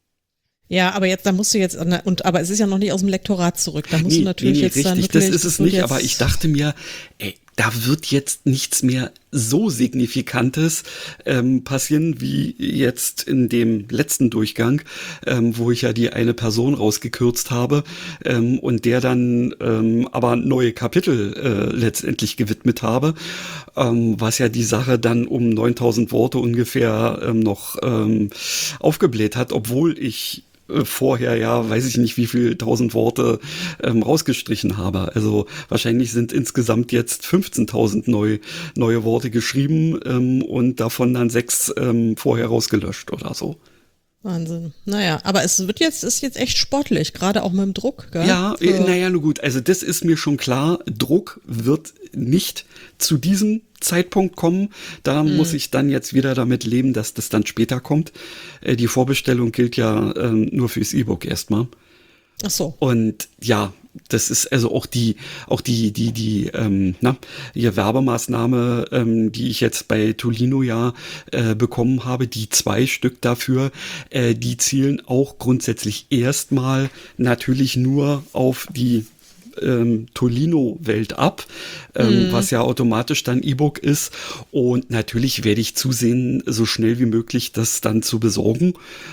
Ja, aber jetzt, da musst du jetzt, und aber es ist ja noch nicht aus dem Lektorat zurück. Da musst nee, du natürlich nee, nee, jetzt richtig, dann wirklich, das ist es nicht, aber ich dachte mir, ey, da wird jetzt nichts mehr so Signifikantes ähm, passieren wie jetzt in dem letzten Durchgang, ähm, wo ich ja die eine Person rausgekürzt habe ähm, und der dann ähm, aber neue Kapitel äh, letztendlich gewidmet habe, ähm, was ja die Sache dann um neuntausend Worte ungefähr ähm, noch ähm, aufgebläht hat, obwohl ich vorher ja, weiß ich nicht, wie viel tausend Worte ähm, rausgestrichen habe. Also wahrscheinlich sind insgesamt jetzt fünfzehntausend neu, neue Worte geschrieben ähm, und davon dann sechs ähm, vorher rausgelöscht oder so. Wahnsinn. Naja, aber es wird jetzt, ist jetzt echt sportlich, gerade auch mit dem Druck, gell? Ja, naja, nur gut. Also das ist mir schon klar. Druck wird nicht zu diesem Zeitpunkt kommen. Da mhm. muss ich dann jetzt wieder damit leben, dass das dann später kommt. Äh, die Vorbestellung gilt ja ähm, nur fürs E-Book erstmal. Ach so. Und ja, das ist also auch die, auch die, die, die, ähm, na, die Werbemaßnahme, ähm, die ich jetzt bei Tolino ja äh, bekommen habe, die zwei Stück dafür, äh, die zielen auch grundsätzlich erstmal natürlich nur auf die ähm, Tolino-Welt ab, ähm, mm. was ja automatisch dann E-Book ist. Und natürlich werde ich zusehen, so schnell wie möglich das dann zu besorgen,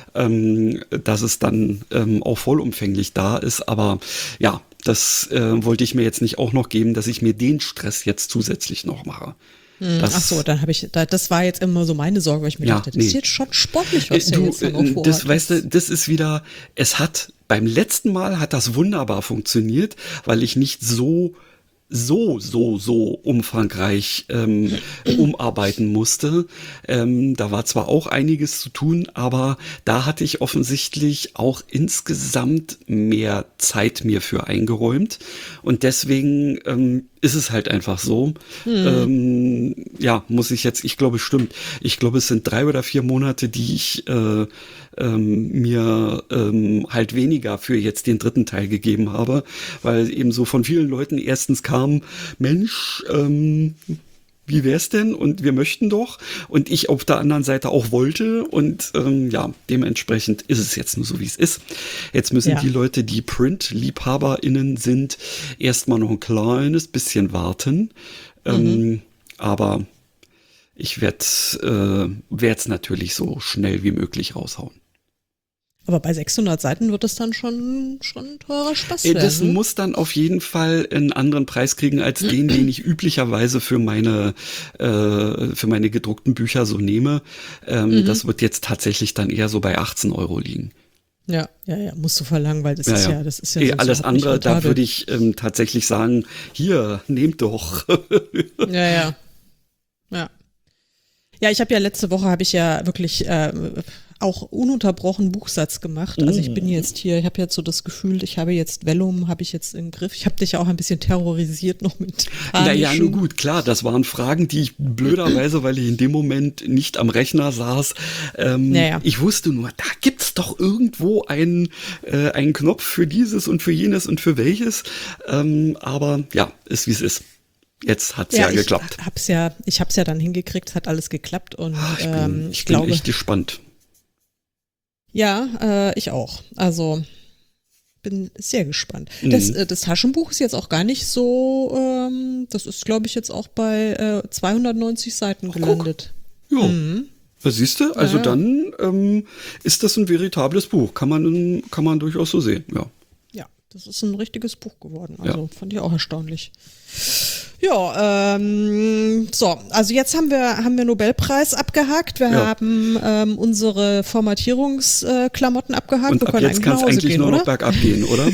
ähm, dass es dann ähm, auch vollumfänglich da ist. Aber ja, das äh, wollte ich mir jetzt nicht auch noch geben, dass ich mir den Stress jetzt zusätzlich noch mache. Das, Ach so, dann habe ich, da, das war jetzt immer so meine Sorge, weil ich mir ja, dachte, das nee. ist jetzt schon sportlich, was du, der jetzt noch vorhat. Das, weißt du, das ist wieder, es hat, beim letzten Mal hat das wunderbar funktioniert, weil ich nicht so so, so, so umfangreich ähm, umarbeiten musste. Ähm, da war zwar auch einiges zu tun, aber da hatte ich offensichtlich auch insgesamt mehr Zeit mir für eingeräumt. Und deswegen ähm, ist es halt einfach so. Hm. Ähm, ja, muss ich jetzt, ich glaube, stimmt. Ich glaube, es sind drei oder vier Monate, die ich äh, ähm, mir ähm, halt weniger für jetzt den dritten Teil gegeben habe, weil eben so von vielen Leuten erstens kam, Mensch, ähm, wie wär's denn? Und wir möchten doch. Und ich auf der anderen Seite auch wollte. Und ähm, ja, dementsprechend ist es jetzt nur so, wie es ist. Jetzt müssen ja. die Leute, die Print-LiebhaberInnen sind, erstmal noch ein kleines bisschen warten. Mhm. Ähm, aber ich werde es äh, natürlich so schnell wie möglich raushauen. Aber bei sechshundert Seiten wird es dann schon, schon ein teurer Spaß Äh, werden. Das ne? muss dann auf jeden Fall einen anderen Preis kriegen als den, den ich üblicherweise für meine äh, für meine gedruckten Bücher so nehme. Ähm, mhm. Das wird jetzt tatsächlich dann eher so bei achtzehn Euro liegen. Ja, ja, ja, musst du verlangen, weil das Ja, ist ja, ja. das ist ja Eh, sonst alles überhaupt nicht andere, da rentabel. würde ich ähm, tatsächlich sagen, hier, nehmt doch. Ja, ja. Ja. Ja, ich habe ja letzte Woche habe ich ja wirklich äh, auch ununterbrochen Buchsatz gemacht. Also ich bin jetzt hier, ich habe jetzt so das Gefühl, ich habe jetzt Vellum, habe ich jetzt im Griff. Ich habe dich ja auch ein bisschen terrorisiert noch mit Naja, panischen- nun gut, klar, das waren Fragen, die ich blöderweise, weil ich in dem Moment nicht am Rechner saß, ähm, Naja. ich wusste nur, da gibt's doch irgendwo einen, äh, einen Knopf für dieses und für jenes und für welches. Ähm, aber ja, ist wie es ist. Jetzt hat's ja, ich geklappt. Hab's ja, ich habe es ja dann hingekriegt, es hat alles geklappt und Ach, ich bin, ähm, ich ich bin glaube, echt gespannt. ja, äh, ich auch. Also bin sehr gespannt. Mhm. Das, äh, das Taschenbuch ist jetzt auch gar nicht so, ähm, das ist, glaube ich, jetzt auch bei äh, zweihundertneunzig Seiten gelandet. Ja. Mhm. Was siehst du? Also Ja, ja. dann ähm, ist das ein veritables Buch. Kann man, kann man durchaus so sehen, ja. Ja, das ist ein richtiges Buch geworden. Also Ja. fand ich auch erstaunlich. Ja, ähm, so, also jetzt haben wir, haben wir Nobelpreis abgehakt, wir Ja. haben ähm, unsere Formatierungsklamotten abgehakt, Und wir ab können jetzt eigentlich kann nach es Hause eigentlich gehen, nur oder? noch bergab gehen, oder?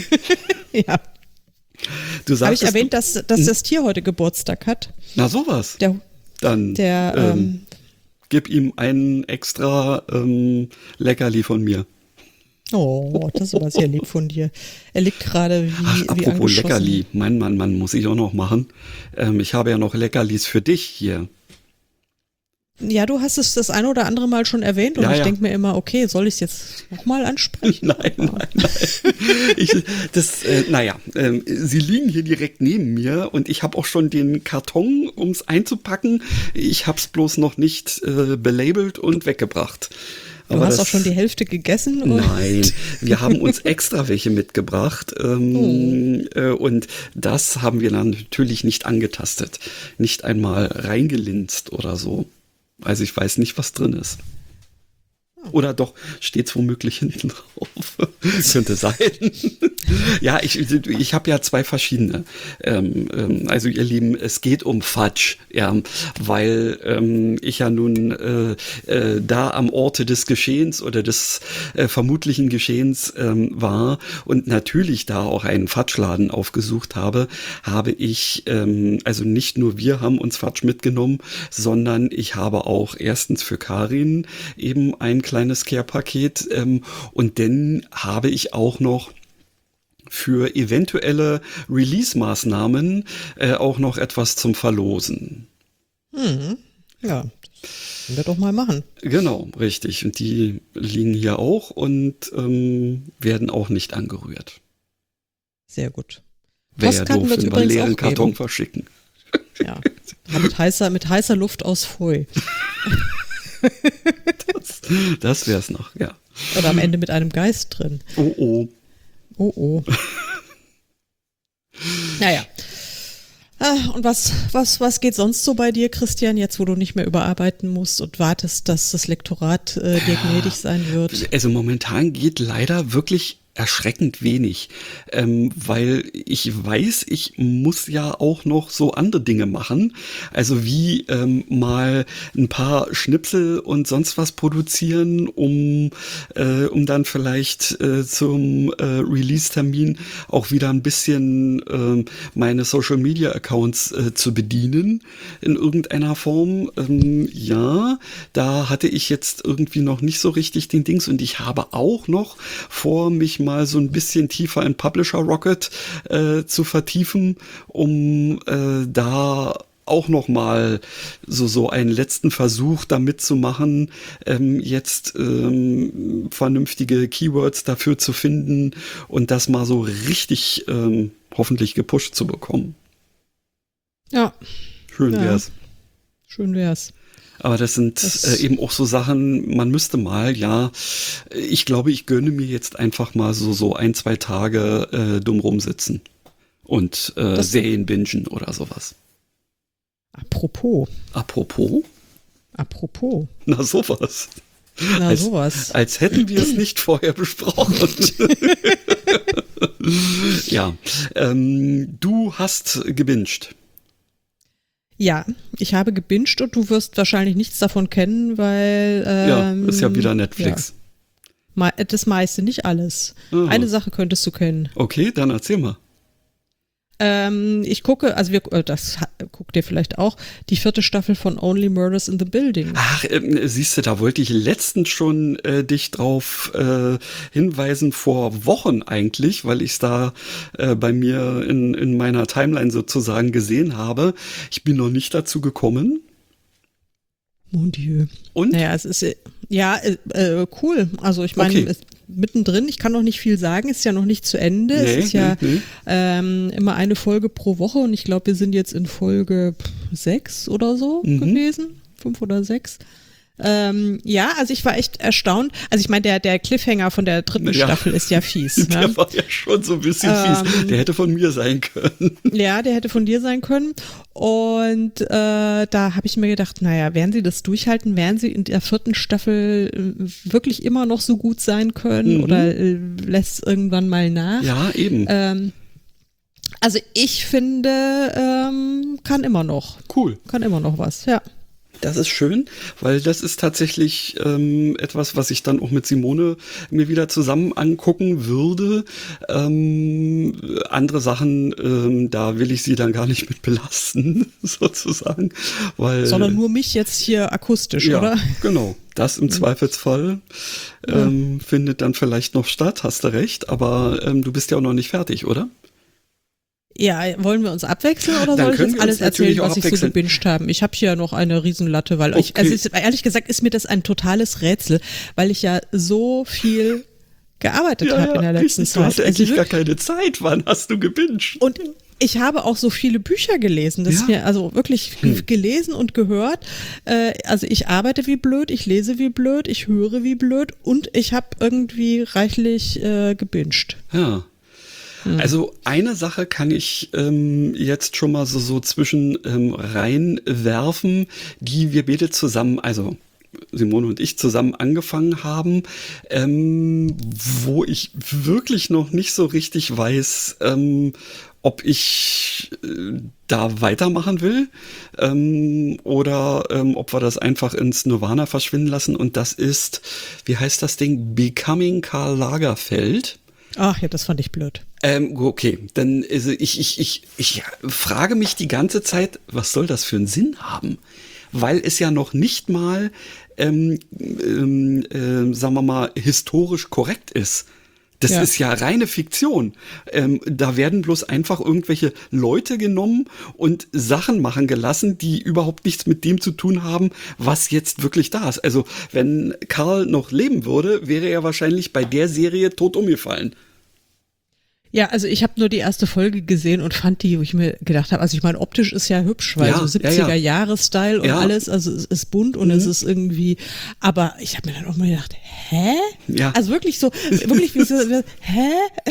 Ja. Du Habe sagtest, ich erwähnt, dass, dass das Tier heute Geburtstag hat? na sowas. Der, Dann der, ähm, ähm, gib ihm einen extra ähm, Leckerli von mir. oh, das ist aber sehr lieb von dir. Er liegt gerade wie, Ach, wie apropos angeschossen. Leckerli. Mann, Mann, Mann, muss ich auch noch machen. Ähm, ich habe ja noch Leckerlis für dich hier. Ja, du hast es das ein oder andere Mal schon erwähnt und Ja, ich ja. denke mir immer, okay, soll ich es jetzt nochmal ansprechen? Nein, nein, nein. Ich, das, äh, naja, ähm, sie liegen hier direkt neben mir und ich habe auch schon den Karton, um es einzupacken. Ich habe es bloß noch nicht äh, belabelt und weggebracht. Du Aber hast das- auch schon die Hälfte gegessen? Und Nein, wir haben uns extra welche mitgebracht ähm, äh, und das haben wir dann natürlich nicht angetastet, nicht einmal reingelinst oder so. Also ich weiß nicht, was drin ist. Oder doch, steht's womöglich hinten drauf. Könnte sein. Ja, ich, ich habe ja zwei verschiedene. Ähm, ähm, also ihr Lieben, es geht um Fudge, ja, weil ähm, ich ja nun äh, äh, da am Orte des Geschehens oder des äh, vermutlichen Geschehens ähm, war und natürlich da auch einen Fudge-Laden aufgesucht habe, habe ich, ähm, also nicht nur wir haben uns Fudge mitgenommen, sondern ich habe auch erstens für Karin eben ein kleines Care-Paket ähm, und dann habe ich auch noch für eventuelle Release-Maßnahmen äh, auch noch etwas zum Verlosen. hm, ja, das können wir doch mal machen. Genau, richtig. Und die liegen hier auch und ähm, werden auch nicht angerührt. Sehr gut. Wäre ja Postkarten doof, wird's wenn wir übrigens leeren auch Karton geben. verschicken. Ja, mit heißer, mit heißer Luft aus Folie. Das, das wär's noch, ja. Oder am Ende mit einem Geist drin. Oh, oh. Oh, oh. Naja. Ah, und was, was, was geht sonst so bei dir, Christian, jetzt wo du nicht mehr überarbeiten musst und wartest, dass das Lektorat äh, dir gnädig sein wird? Also momentan geht leider wirklich erschreckend wenig, ähm, weil ich weiß, ich muss ja auch noch so andere Dinge machen, also wie ähm, mal ein paar Schnipsel und sonst was produzieren, um äh, um dann vielleicht äh, zum äh, Release-Termin auch wieder ein bisschen äh, meine Social-Media-Accounts äh, zu bedienen in irgendeiner Form. Ähm, ja, da hatte ich jetzt irgendwie noch nicht so richtig den Dings und ich habe auch noch vor, mich mal so ein bisschen tiefer in Publisher Rocket äh, zu vertiefen, um äh, da auch noch mal so so einen letzten Versuch damit zu machen, ähm, jetzt ähm, vernünftige Keywords dafür zu finden und das mal so richtig ähm, hoffentlich gepusht zu bekommen. Ja, Schön Ja. wär's. schön wär's. Aber das sind Das- äh, eben auch so Sachen, man müsste mal, ja, ich glaube, ich gönne mir jetzt einfach mal so so ein, zwei Tage äh, dumm rumsitzen und äh, Das- Serien bingen oder sowas. Apropos, Apropos, apropos. na sowas. Na, als, sowas. als hätten wir es nicht vorher besprochen. Ja, ähm, du hast gebinged. Ja, ich habe gebinged und du wirst wahrscheinlich nichts davon kennen, weil ähm, Ja, ist ja wieder Netflix. Ja, das meiste, nicht alles. Ah. Eine Sache könntest du kennen. Okay, dann erzähl mal. Ähm, ich gucke, also wir, äh, das ha- guckt ihr vielleicht auch, die vierte Staffel von Only Murders in the Building. Ach, ähm, siehst du, da wollte ich letztens schon äh, dich drauf äh, hinweisen, vor Wochen eigentlich, weil ich es da äh, bei mir in, in meiner Timeline sozusagen gesehen habe. Ich bin noch nicht dazu gekommen. Mon Dieu. Und? Naja, es ist, äh, ja, äh, äh, cool. Also ich meine, Okay. es- mittendrin, ich kann noch nicht viel sagen, ist ja noch nicht zu Ende. Nee, es ist ja nee, nee. Ähm, immer eine Folge pro Woche und ich glaube, wir sind jetzt in Folge pff, sechs oder so Mhm. gewesen. Fünf oder sechs. Ähm, ja, also ich war echt erstaunt. Also ich meine, der, der Cliffhanger von der dritten Ja. Staffel ist ja fies. Der Ne? war ja schon so ein bisschen Ähm, fies. Der hätte von mir sein können. Ja, der hätte von dir sein können. Und äh, da habe ich mir gedacht, naja, werden sie das durchhalten? Werden sie in der vierten Staffel äh, wirklich immer noch so gut sein können? Mhm. Oder äh, lässt es irgendwann mal nach? Ja, eben. Ähm, also ich finde, ähm, kann immer noch. Cool. Kann immer noch was, ja. Das ist schön, weil das ist tatsächlich ähm, etwas, was ich dann auch mit Simone mir wieder zusammen angucken würde. Ähm, andere Sachen, ähm, da will ich sie dann gar nicht mit belasten, sozusagen. Weil, Sondern nur mich jetzt hier akustisch, ja, oder? genau. Das im Zweifelsfall ähm, findet dann vielleicht noch statt, hast du recht. Aber ähm, du bist ja auch noch nicht fertig, oder? Ja, wollen wir uns abwechseln oder Dann soll ich können jetzt wir uns alles erzählen, natürlich auch was ich so abwechseln. gebinged habe? Ich habe hier noch eine Riesenlatte, weil ich, Okay. also ist, ehrlich gesagt ist mir das ein totales Rätsel, weil ich ja so viel gearbeitet habe in der letzten richtig. Du hast Zeit. eigentlich Also gar keine Zeit. Wann hast du gebinged? Und ich habe auch so viele Bücher gelesen, das Ja. ist mir also wirklich Hm. gelesen und gehört. Äh, also ich arbeite wie blöd, ich lese wie blöd, ich höre wie blöd und ich habe irgendwie reichlich äh, gebinged. Ja. Also eine Sache kann ich ähm, jetzt schon mal so, so zwischen ähm, reinwerfen, die wir beide zusammen, also Simone und ich zusammen angefangen haben, ähm, wo ich wirklich noch nicht so richtig weiß, ähm, ob ich äh, da weitermachen will ähm, oder ähm, ob wir das einfach ins Nirvana verschwinden lassen. Und das ist, wie heißt das Ding? Becoming Karl Lagerfeld. Ach ja, das fand ich blöd. Ähm, okay, dann also ich, ich, ich, ich frage mich die ganze Zeit, was soll das für einen Sinn haben? Weil es ja noch nicht mal, ähm, ähm, äh, sagen wir mal, historisch korrekt ist. Das Ja. ist ja reine Fiktion. Ähm, da werden bloß einfach irgendwelche Leute genommen und Sachen machen gelassen, die überhaupt nichts mit dem zu tun haben, was jetzt wirklich da ist. Also wenn Karl noch leben würde, wäre er wahrscheinlich bei der Serie tot umgefallen. Ja, also ich habe nur die erste Folge gesehen und fand die, wo ich mir gedacht habe, also ich meine, optisch ist ja hübsch, weil Ja, so ja, ja. siebziger-Jahre-Style und Ja. alles, also es ist bunt und es ist irgendwie, aber ich habe mir dann auch mal gedacht, hä? Ja. Also wirklich so, wirklich wie so, hä?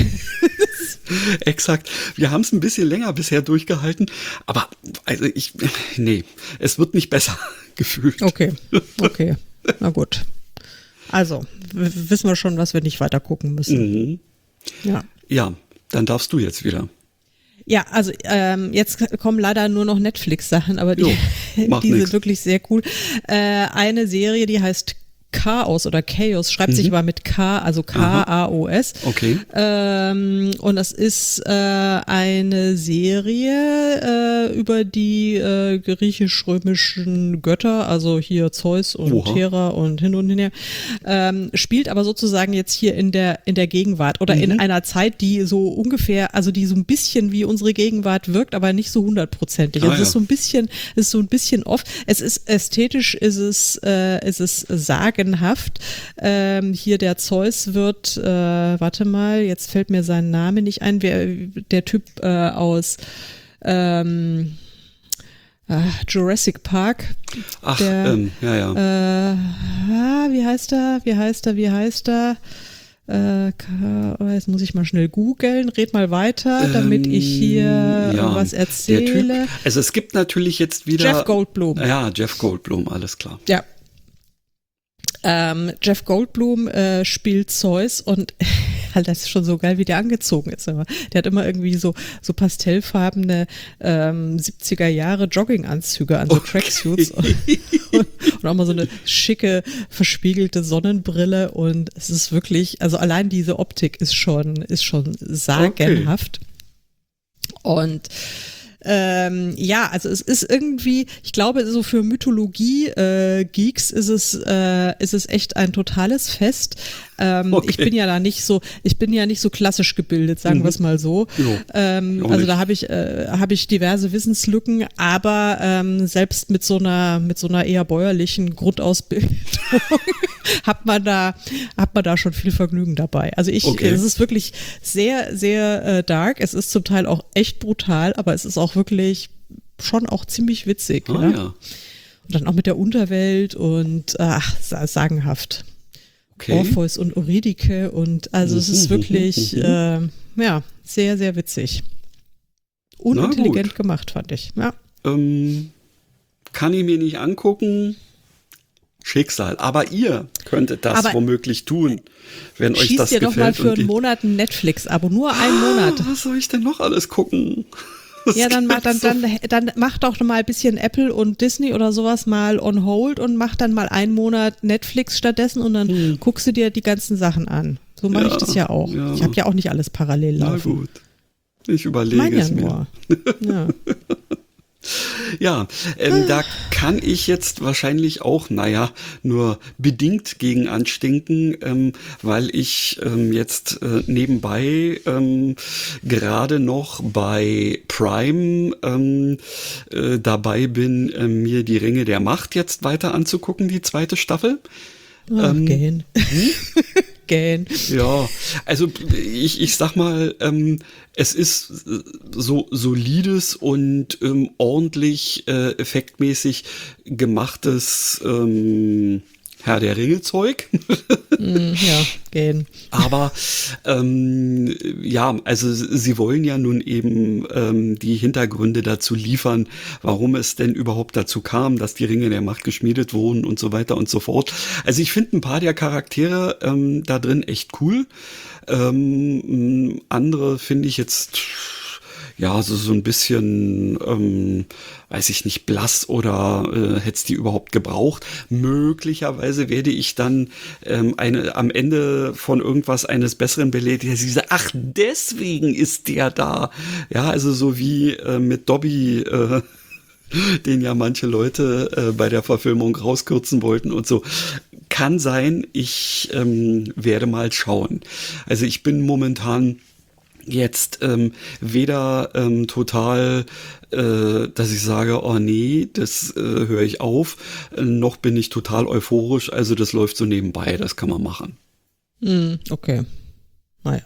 Exakt. Wir haben es ein bisschen länger bisher durchgehalten, aber also ich, nee, es wird nicht besser gefühlt. Okay, okay, na gut. Also, w- wissen wir schon, was wir nicht weiter gucken müssen. Mhm. Ja. Ja, dann darfst du jetzt wieder. Ja, also ähm, jetzt kommen leider nur noch Netflix-Sachen, aber die, Jo, macht die nix. sind wirklich sehr cool. Äh, eine Serie, die heißt Chaos oder Chaos, schreibt sich aber mit K, also K A O S. Okay. Ähm, und das ist äh, eine Serie äh, über die äh, griechisch-römischen Götter, also hier Zeus und Oha. Hera und hin und her. Ähm, spielt aber sozusagen jetzt hier in der in der Gegenwart oder Mhm. in einer Zeit, die so ungefähr, also die so ein bisschen wie unsere Gegenwart wirkt, aber nicht so hundertprozentig. Ah, Also es ja. ist so ein bisschen, es ist so ein bisschen off. Es ist ästhetisch, ist es, äh, ist es sagenhaft. Ähm, hier der Zeus wird, äh, warte mal, jetzt fällt mir sein Name nicht ein, wer, der Typ äh, aus ähm, ah, Jurassic Park. Ach, Der, ähm, ja, ja. Äh, ah, wie heißt er? Wie heißt er? Wie heißt er? Äh, Ka- oh, jetzt muss ich mal schnell googeln. Red mal weiter, damit ich hier Ähm, ja, was der erzähle. Typ, also es gibt natürlich jetzt wieder. Jeff Goldblum. Ja, Jeff Goldblum, alles klar. Ja. Ähm, Jeff Goldblum äh, spielt Zeus und halt, das ist schon so geil, wie der angezogen ist. Immer. Der hat immer irgendwie so, so pastellfarbene ähm, siebziger Jahre Jogginganzüge an, so okay. Tracksuits und, und, und auch mal so eine schicke, verspiegelte Sonnenbrille und es ist wirklich, also allein diese Optik ist schon, ist schon sagenhaft. Okay. Und Ähm, ja, also es ist irgendwie, ich glaube, so für Mythologie-Geeks äh, ist es äh, ist es echt ein totales Fest. Ähm, okay. Ich bin ja da nicht so, ich bin ja nicht so klassisch gebildet, sagen mhm. wir es mal so. Ähm, also da habe ich äh, habe ich diverse Wissenslücken, aber ähm, selbst mit so einer mit so einer eher bäuerlichen Grundausbildung hat man da hat man da schon viel Vergnügen dabei. Also ich, okay. es ist wirklich sehr sehr äh, dark. Es ist zum Teil auch echt brutal, aber es ist auch wirklich schon auch ziemlich witzig. Ah, ne? ja. Und dann auch mit der Unterwelt und ach, sagenhaft. Okay. Orpheus und Eurydike und also es ist wirklich äh, ja, sehr, sehr witzig. Unintelligent gemacht, fand ich. Ja. Ähm, kann ich mir nicht angucken. Schicksal. Aber ihr könntet das Aber womöglich tun, wenn euch das gefällt. Schießt ihr doch mal für einen Monat ein Netflix-Abo. Nur einen Monat. Was soll ich denn noch alles gucken? Das ja, dann mach, dann, dann, dann mach doch mal ein bisschen Apple und Disney oder sowas mal on hold und mach dann mal einen Monat Netflix stattdessen und dann hm. guckst du dir die ganzen Sachen an. So mache ja, ich das ja auch. Ja. Ich habe ja auch nicht alles parallel laufen. Na gut. Ich überlege Meine es ja mir. Nur. Ja. Ja, ähm, da kann ich jetzt wahrscheinlich auch, naja, nur bedingt gegen anstinken, ähm, weil ich ähm, jetzt äh, nebenbei ähm, gerade noch bei Prime ähm, äh, dabei bin, äh, mir die Ringe der Macht jetzt weiter anzugucken, die zweite Staffel. Ach, ähm, gähn. Hm? Gähn. Ja, also ich, ich sag mal, ähm, es ist so solides und ähm, ordentlich äh, effektmäßig gemachtes ähm, Herr der Ringe-Zeug. mm, ja, gehen. Aber ähm, ja, also sie wollen ja nun eben ähm, die Hintergründe dazu liefern, warum es denn überhaupt dazu kam, dass die Ringe der Macht geschmiedet wurden und so weiter und so fort. Also ich finde ein paar der Charaktere ähm, da drin echt cool. Ähm, andere finde ich jetzt ja so, so ein bisschen, ähm, weiß ich nicht, blass oder äh, hätte es die überhaupt gebraucht. Möglicherweise werde ich dann ähm, eine, am Ende von irgendwas eines Besseren belehrt, der sie sagt, ach, deswegen ist der da. Ja, also so wie äh, mit Dobby, äh, den ja manche Leute äh, bei der Verfilmung rauskürzen wollten und so. Kann sein, ich ähm, werde mal schauen. Also ich bin momentan jetzt ähm, weder ähm, total, äh, dass ich sage, oh nee, das äh, höre ich auf, äh, noch bin ich total euphorisch, also das läuft so nebenbei, das kann man machen. Mm, okay. Naja.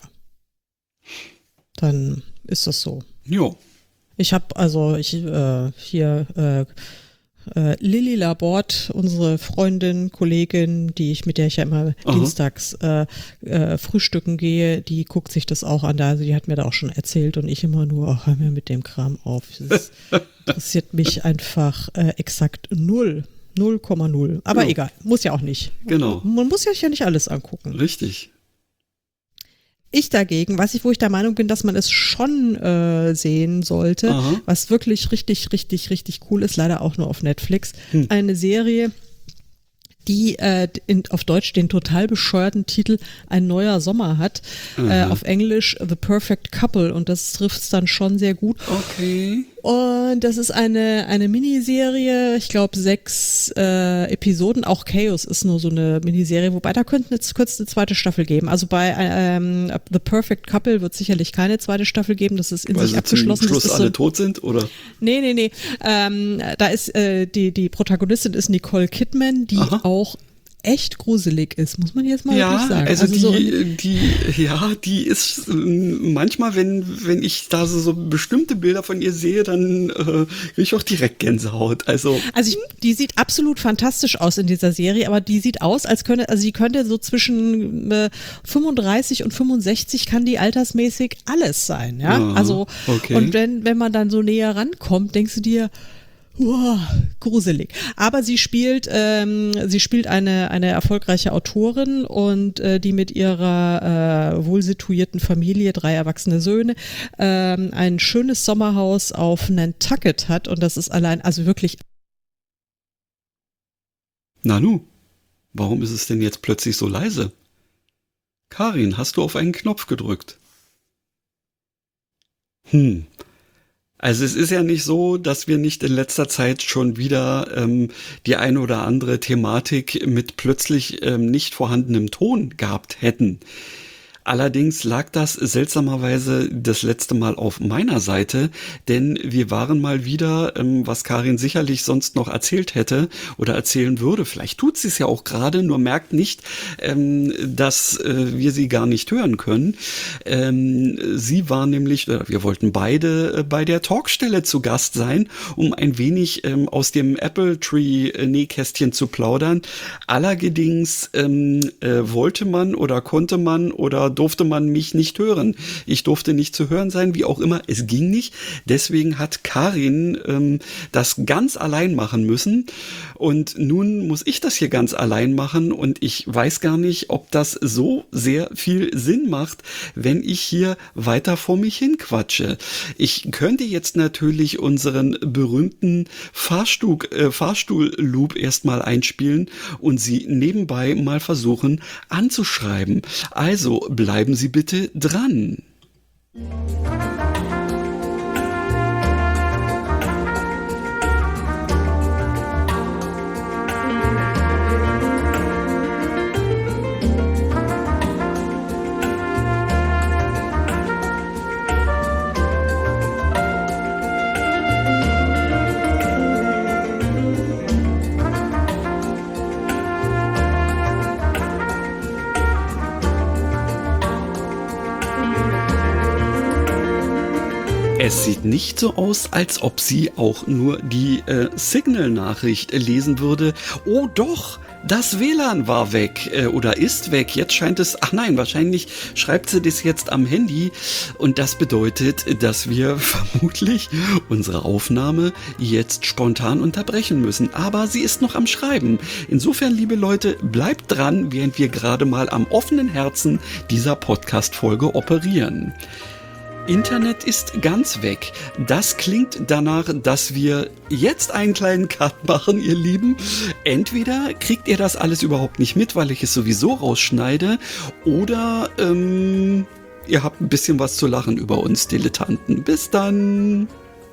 Dann ist das so. Jo. Ich habe also ich äh, hier äh, äh, Lilly Laborde, unsere Freundin, Kollegin, die ich mit der ich ja immer Aha. dienstags äh, äh, frühstücken gehe, die guckt sich das auch an. Also die hat mir da auch schon erzählt und ich immer nur, ach, hör mir mit dem Kram auf. Das interessiert mich einfach äh, exakt null. null Komma null. Aber ja. Egal, muss ja auch nicht. Genau. Man muss ja nicht alles angucken. Richtig. Ich dagegen, was ich, wo ich der Meinung bin, dass man es schon äh, sehen sollte, Aha. was wirklich richtig, richtig, richtig cool ist, leider auch nur auf Netflix, hm. eine Serie, die äh, in, auf Deutsch den total bescheuerten Titel Ein neuer Sommer hat, äh, auf Englisch The Perfect Couple und das trifft es dann schon sehr gut. Okay. Und das ist eine, eine Miniserie, ich glaube sechs äh, Episoden, auch Chaos ist nur so eine Miniserie, wobei da könnte es kurz eine zweite Staffel geben. Also bei ähm, The Perfect Couple wird sicherlich keine zweite Staffel geben, das ist in Weil sich abgeschlossen. Weil zum Schluss alle so, tot sind, oder? Nee, nee, nee. Ähm, da ist äh, die, die Protagonistin ist Nicole Kidman, die Aha. auch echt gruselig ist, muss man jetzt mal ja, wirklich sagen. Also, also die, so die, ja, die ist manchmal, wenn, wenn ich da so, so bestimmte Bilder von ihr sehe, dann äh, kriege ich auch direkt Gänsehaut. Also, also ich, die sieht absolut fantastisch aus in dieser Serie, aber die sieht aus, als könnte, also sie könnte so zwischen äh, fünfunddreißig und fünfundsechzig kann die altersmäßig alles sein, ja. ja also okay. und wenn, wenn man dann so näher rankommt, denkst du dir, Uah, gruselig. Aber sie spielt, ähm, sie spielt eine eine erfolgreiche Autorin und äh, die mit ihrer äh, wohlsituierten Familie, drei erwachsene Söhne, ähm, ein schönes Sommerhaus auf Nantucket hat und das ist allein, also wirklich. Nanu, warum ist es denn jetzt plötzlich so leise? Karin, hast du auf einen Knopf gedrückt? Hm. Also es ist ja nicht so, dass wir nicht in letzter Zeit schon wieder ähm, die eine oder andere Thematik mit plötzlich ähm, nicht vorhandenem Ton gehabt hätten. Allerdings lag das seltsamerweise das letzte Mal auf meiner Seite, denn wir waren mal wieder, ähm, was Karin sicherlich sonst noch erzählt hätte oder erzählen würde, vielleicht tut sie es ja auch gerade, nur merkt nicht, ähm, dass äh, wir sie gar nicht hören können. Ähm, sie war nämlich, äh, wir wollten beide äh, bei der Talkstelle zu Gast sein, um ein wenig ähm, aus dem Apple Tree äh, Nähkästchen zu plaudern. Allerdings ähm, äh, wollte man oder konnte man oder durfte man mich nicht hören. Ich durfte nicht zu hören sein, wie auch immer. Es ging nicht. Deswegen hat Karin ähm, das ganz allein machen müssen. Und nun muss ich das hier ganz allein machen. Und ich weiß gar nicht, ob das so sehr viel Sinn macht, wenn ich hier weiter vor mich hin quatsche. Ich könnte jetzt natürlich unseren berühmten Fahrstuhl, äh, Fahrstuhl-Loop erstmal einspielen und sie nebenbei mal versuchen anzuschreiben. Also bleiben Sie bitte dran. Es sieht nicht so aus, als ob sie auch nur die äh, Signal-Nachricht äh, lesen würde. Oh doch, das W L A N war weg äh, oder ist weg. Jetzt scheint es, ach nein, wahrscheinlich schreibt sie das jetzt am Handy. Und das bedeutet, dass wir vermutlich unsere Aufnahme jetzt spontan unterbrechen müssen. Aber sie ist noch am Schreiben. Insofern, liebe Leute, bleibt dran, während wir gerade mal am offenen Herzen dieser Podcast-Folge operieren. Internet ist ganz weg. Das klingt danach, dass wir jetzt einen kleinen Cut machen, ihr Lieben. Entweder kriegt ihr das alles überhaupt nicht mit, weil ich es sowieso rausschneide, oder ähm, ihr habt ein bisschen was zu lachen über uns Dilettanten. Bis dann!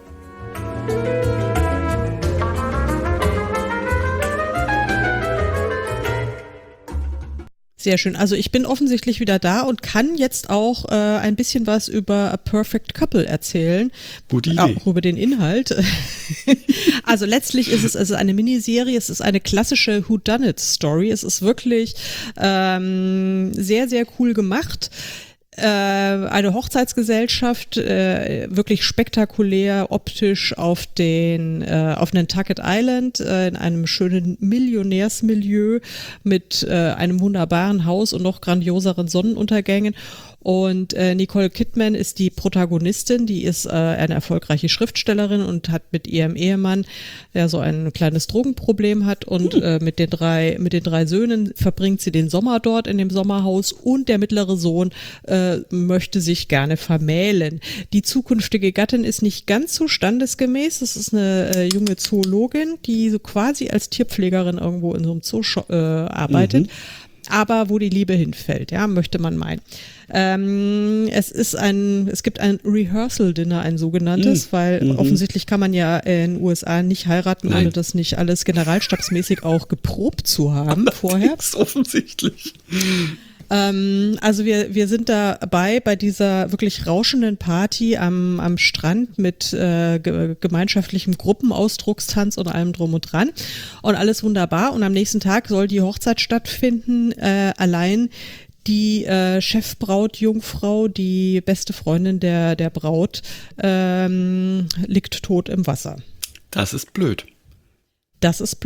Sehr schön. Also ich bin offensichtlich wieder da und kann jetzt auch äh, ein bisschen was über A Perfect Couple erzählen. Gute Idee. Auch über den Inhalt. Also letztlich ist es also eine Miniserie, es ist eine klassische Whodunit-Story. Es ist wirklich ähm, sehr, sehr cool gemacht. Äh, eine Hochzeitsgesellschaft, äh, wirklich spektakulär optisch auf den äh, auf Nantucket Island, äh, in einem schönen Millionärsmilieu mit äh, einem wunderbaren Haus und noch grandioseren Sonnenuntergängen. Und äh, Nicole Kidman ist die Protagonistin, die ist äh, eine erfolgreiche Schriftstellerin und hat mit ihrem Ehemann, der so ein kleines Drogenproblem hat, und äh, mit den drei mit den drei Söhnen verbringt sie den Sommer dort in dem Sommerhaus, und der mittlere Sohn äh, möchte sich gerne vermählen. Die zukünftige Gattin ist nicht ganz so standesgemäß. Das ist eine äh, junge Zoologin, die so quasi als Tierpflegerin irgendwo in so einem Zoo äh, arbeitet. Mhm. Aber wo die Liebe hinfällt, ja, möchte man meinen. Ähm, es ist ein, es gibt ein Rehearsal-Dinner, ein sogenanntes, mhm. weil mhm. offensichtlich kann man ja in den U S A nicht heiraten, Nein. ohne das nicht alles generalstabsmäßig auch geprobt zu haben vorher. Das ist offensichtlich. Also wir wir sind dabei bei dieser wirklich rauschenden Party am am Strand mit äh, ge- gemeinschaftlichem Gruppenausdruckstanz und allem drum und dran und alles wunderbar, und am nächsten Tag soll die Hochzeit stattfinden. Äh, allein die äh, Chefbraut, Jungfrau, die beste Freundin der der Braut, ähm, liegt tot im Wasser. Das ist blöd. Das ist blöd.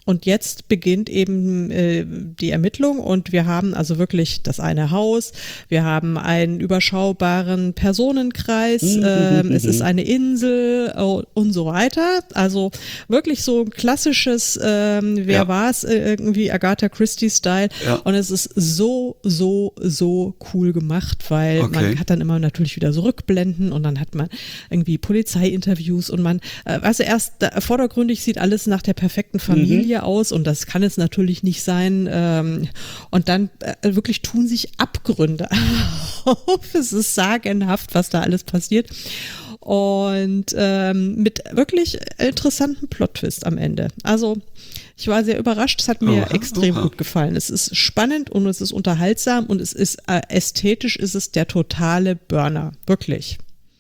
und jetzt beginnt eben äh, die Ermittlung und wir haben also wirklich das eine Haus, wir haben einen überschaubaren Personenkreis, ähm, es ist eine Insel oh, und so weiter. Also wirklich so ein klassisches, ähm, wer Ja. war es, äh, irgendwie Agatha Christie-Style. Ja. Und es ist so, so, so cool gemacht, weil Okay. man hat dann immer natürlich wieder so Rückblenden und dann hat man irgendwie Polizeiinterviews und man, äh, weißt du, erst da, vordergründig sieht alles nach der perfekten Familie aus und das kann es natürlich nicht sein. Ähm, und dann äh, wirklich tun sich Abgründe auf. Es ist sagenhaft, was da alles passiert. Und ähm, mit wirklich interessanten Plot-Twist am Ende. Also ich war sehr überrascht, es hat mir Oha, extrem oha. gut gefallen. Es ist spannend und es ist unterhaltsam und es ist äh, ästhetisch ist es der totale Burner, wirklich.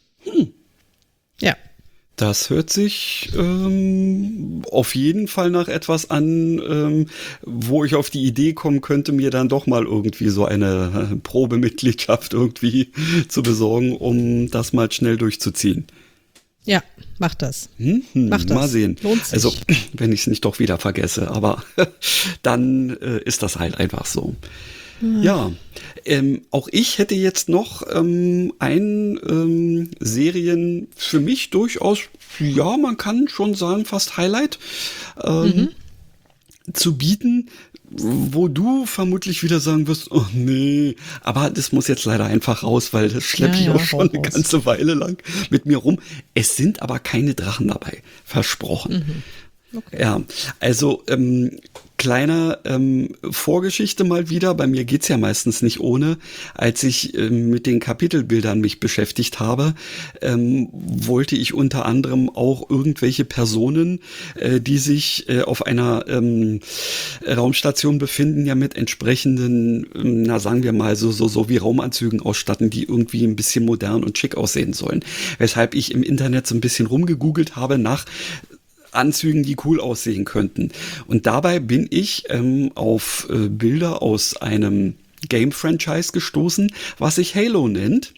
Ja. Das hört sich ähm, auf jeden Fall nach etwas an, ähm, wo ich auf die Idee kommen könnte, mir dann doch mal irgendwie so eine äh, Probemitgliedschaft irgendwie zu besorgen, um das mal schnell durchzuziehen. Ja, mach das. Hm, hm, Mach das. Mal sehen. Lohnt sich. Also, wenn ich es nicht doch wieder vergesse, aber dann äh, ist das halt einfach so. Ja, ähm, auch ich hätte jetzt noch ähm, ein ähm, Serien für mich durchaus, ja, man kann schon sagen, fast Highlight ähm, zu bieten, wo du vermutlich wieder sagen wirst, oh nee, aber das muss jetzt leider einfach raus, weil das schleppe Ja, ich ja, auch schon hau eine raus. ganze Weile lang mit mir rum. Es sind aber keine Drachen dabei, versprochen. Okay. Ja, also ähm, kleine ähm, Vorgeschichte mal wieder. Bei mir geht's ja meistens nicht ohne. Als ich ähm, mit den Kapitelbildern mich beschäftigt habe, ähm, wollte ich unter anderem auch irgendwelche Personen, äh, die sich äh, auf einer ähm, Raumstation befinden, ja mit entsprechenden, ähm, na sagen wir mal so so so wie Raumanzügen ausstatten, die irgendwie ein bisschen modern und schick aussehen sollen. Weshalb ich im Internet so ein bisschen rumgegoogelt habe nach Anzügen, die cool aussehen könnten. Und dabei bin ich ähm, auf äh, Bilder aus einem Game-Franchise gestoßen, was sich Halo nennt.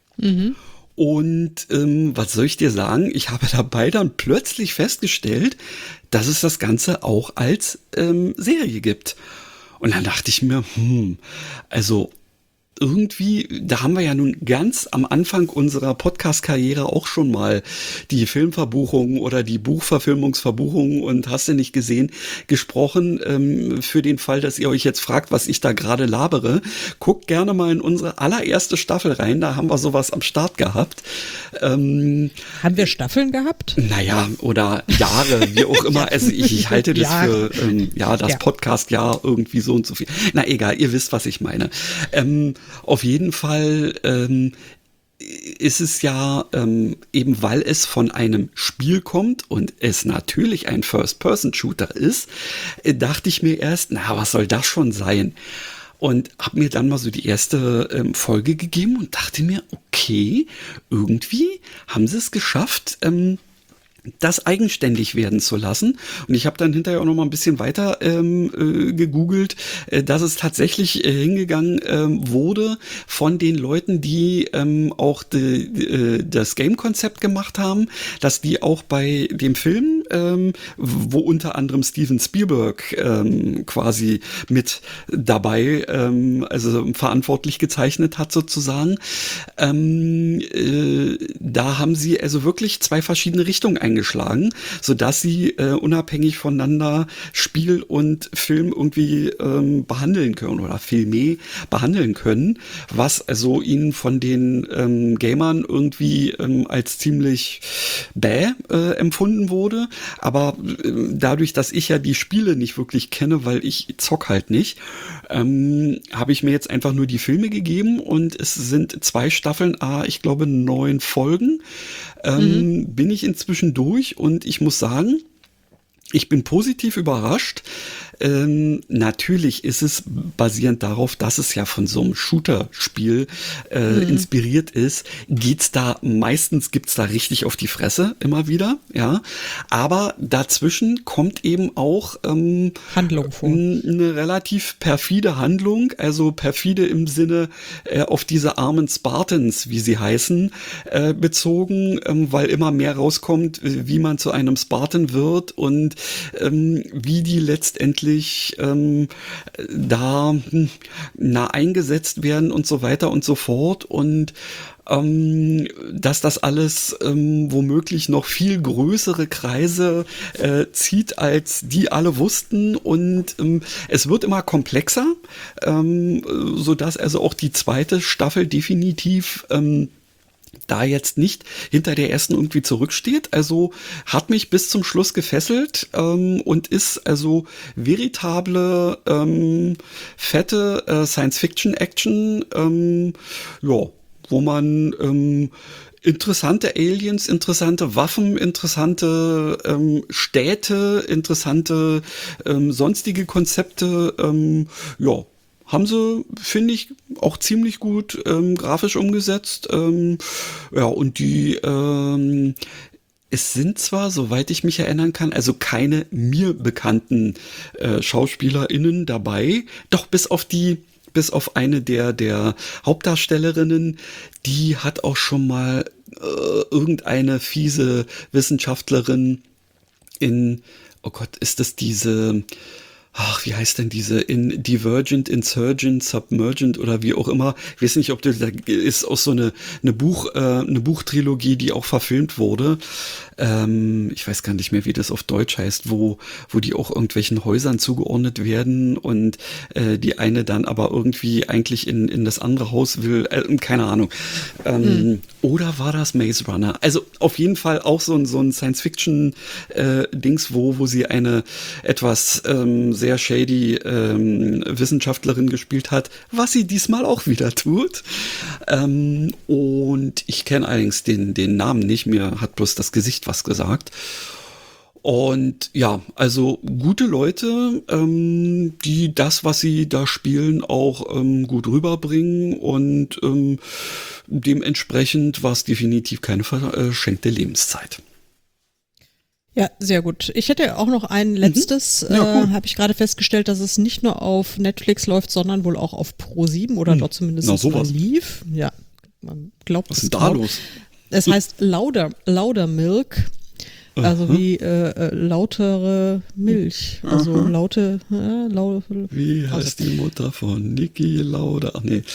Und ähm, was soll ich dir sagen? Ich habe dabei dann plötzlich festgestellt, dass es das Ganze auch als ähm, Serie gibt. Und dann dachte ich mir, hm, also irgendwie, da haben wir ja nun ganz am Anfang unserer Podcast-Karriere auch schon mal die Filmverbuchungen oder die Buchverfilmungsverbuchungen und hast du nicht gesehen, gesprochen. Ähm, für den Fall, dass ihr euch jetzt fragt, was ich da gerade labere, guckt gerne mal in unsere allererste Staffel rein, da haben wir sowas am Start gehabt. Ähm, Haben wir Staffeln gehabt? naja, oder Jahre, wie auch immer. Also ich, ich halte das Jahre. für, ähm, ja, das Ja. Podcast-Jahr irgendwie so und so viel. Na egal, ihr wisst, was ich meine. Ähm, auf jeden Fall ähm, ist es ja ähm, eben, weil es von einem Spiel kommt und es natürlich ein First-Person-Shooter ist, äh, dachte ich mir erst, na, was soll das schon sein? Und habe mir dann mal so die erste ähm, Folge gegeben und dachte mir, okay, irgendwie haben sie es geschafft, ähm, das eigenständig werden zu lassen. Und ich habe dann hinterher auch noch mal ein bisschen weiter ähm, äh, gegoogelt, äh, dass es tatsächlich äh, hingegangen ähm, wurde von den Leuten, die ähm, auch de, de, das Game-Konzept gemacht haben, dass die auch bei dem Film, ähm, wo unter anderem Steven Spielberg ähm, quasi mit dabei, ähm, also verantwortlich gezeichnet hat sozusagen, ähm, äh, da haben sie also wirklich zwei verschiedene Richtungen eingeschlagen, sodass sie äh, unabhängig voneinander Spiel und Film irgendwie ähm, behandeln können oder Filme behandeln können, was also ihnen von den ähm, Gamern irgendwie ähm, als ziemlich bäh äh, empfunden wurde. Aber äh, dadurch, dass ich ja die Spiele nicht wirklich kenne, weil ich zock halt nicht, ähm, habe ich mir jetzt einfach nur die Filme gegeben und es sind zwei Staffeln, ah, ich glaube neun Folgen. Ähm, mhm. Bin ich inzwischen durch und ich muss sagen, ich bin positiv überrascht. ähm, natürlich ist es basierend darauf, dass es ja von so einem Shooter-Spiel äh, mhm. inspiriert ist, geht's da meistens, gibt's da richtig auf die Fresse immer wieder, ja. Aber dazwischen kommt eben auch ähm, Handlung vor. Eine relativ perfide Handlung, also perfide im Sinne äh, auf diese armen Spartans, wie sie heißen, äh, bezogen, ähm, weil immer mehr rauskommt, wie man zu einem Spartan wird und ähm, wie die letztendlich ähm, da na eingesetzt werden und so weiter und so fort und ähm, dass das alles ähm, womöglich noch viel größere Kreise äh, zieht, als die alle wussten und ähm, es wird immer komplexer, ähm, sodass also auch die zweite Staffel definitiv ähm, da jetzt nicht hinter der ersten irgendwie zurücksteht, also hat mich bis zum Schluss gefesselt ähm, und ist also veritable, ähm, fette äh, Science-Fiction-Action, ähm, ja, wo man ähm, interessante Aliens, interessante Waffen, interessante ähm, Städte, interessante ähm, sonstige Konzepte, ähm, ja, haben sie, finde ich, auch ziemlich gut ähm, grafisch umgesetzt. Ähm, ja, und die, ähm, es sind zwar, soweit ich mich erinnern kann, also keine mir bekannten äh, SchauspielerInnen dabei, doch bis auf die, bis auf eine der, der Hauptdarstellerinnen, die hat auch schon mal äh, irgendeine fiese Wissenschaftlerin in, oh Gott, ist das diese... Ach, wie heißt denn diese in Divergent, Insurgent, Submergent oder wie auch immer. Ich weiß nicht, ob das da ist auch so eine eine Buch äh, eine Buchtrilogie, die auch verfilmt wurde. Ähm, ich weiß gar nicht mehr, wie das auf Deutsch heißt, wo wo die auch irgendwelchen Häusern zugeordnet werden und äh, die eine dann aber irgendwie eigentlich in in das andere Haus will. Äh, keine Ahnung. Ähm, hm. Oder war das Maze Runner? Also auf jeden Fall auch so ein so ein Science-Fiction äh, Dings, wo wo sie eine etwas ähm, sehr shady ähm, Wissenschaftlerin gespielt hat, was sie diesmal auch wieder tut. Ähm, und ich kenne allerdings den, den Namen nicht, mir hat bloß das Gesicht was gesagt. Und ja, also gute Leute, ähm, die das, was sie da spielen, auch ähm, gut rüberbringen und ähm, dementsprechend war es definitiv keine verschenkte Lebenszeit. Ja, sehr gut. Ich hätte auch noch ein letztes, mhm. ja, cool. äh, habe ich gerade festgestellt, dass es nicht nur auf Netflix läuft, sondern wohl auch auf Pro sieben oder mhm. dort zumindest Na, sowas. mal lief. Ja, man glaubt was es ist denn da los? Es heißt Lauder, Laudermilk, also uh-huh. wie äh, äh, lautere Milch, also uh-huh. laute, äh, lau, Wie heißt also. Die Mutter von Niki Lauda? Ach nee.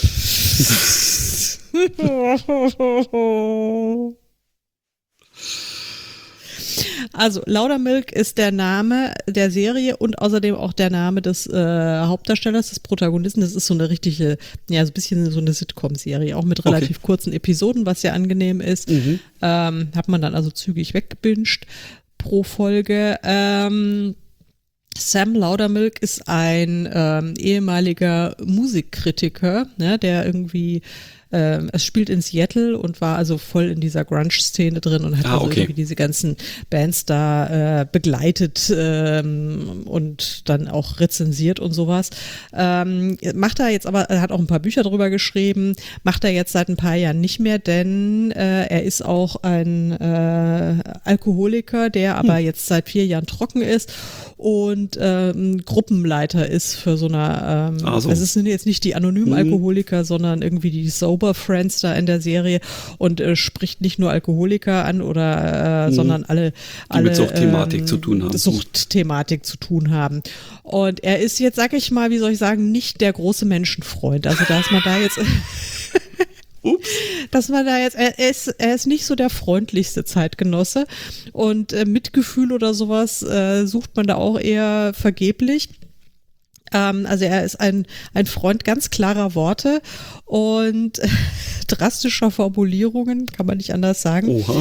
Also Laudermilk ist der Name der Serie und außerdem auch der Name des äh, Hauptdarstellers, des Protagonisten. Das ist so eine richtige, ja, so ein bisschen so eine Sitcom-Serie, auch mit relativ okay. kurzen Episoden, was ja angenehm ist. Mhm. Ähm, hat man dann also zügig weggebinged pro Folge. Ähm, Sam Laudermilk ist ein ähm, ehemaliger Musikkritiker, ne, der irgendwie Ähm, es spielt in Seattle und war also voll in dieser Grunge-Szene drin und hat ah, also okay. irgendwie diese ganzen Bands da äh, begleitet ähm, und dann auch rezensiert und sowas. Ähm, macht er jetzt aber, er hat auch ein paar Bücher drüber geschrieben, macht er jetzt seit ein paar Jahren nicht mehr, denn äh, er ist auch ein äh, Alkoholiker, der aber hm. jetzt seit vier Jahren trocken ist und ähm, Gruppenleiter ist für so eine, ähm, also. Es sind jetzt nicht die anonymen Alkoholiker, hm. sondern irgendwie die Sober Friends da in der Serie und äh, spricht nicht nur Alkoholiker an oder äh, mhm. sondern alle, die alle mit Suchtthematik ähm, zu tun haben. Suchtthematik zu tun haben. Und er ist jetzt, sag ich mal, wie soll ich sagen, nicht der große Menschenfreund. Also dass man da jetzt Ups. Dass man da jetzt, er ist, er ist nicht so der freundlichste Zeitgenosse und äh, Mitgefühl oder sowas äh, sucht man da auch eher vergeblich. Also er ist ein, ein Freund ganz klarer Worte und drastischer Formulierungen, kann man nicht anders sagen. Oha.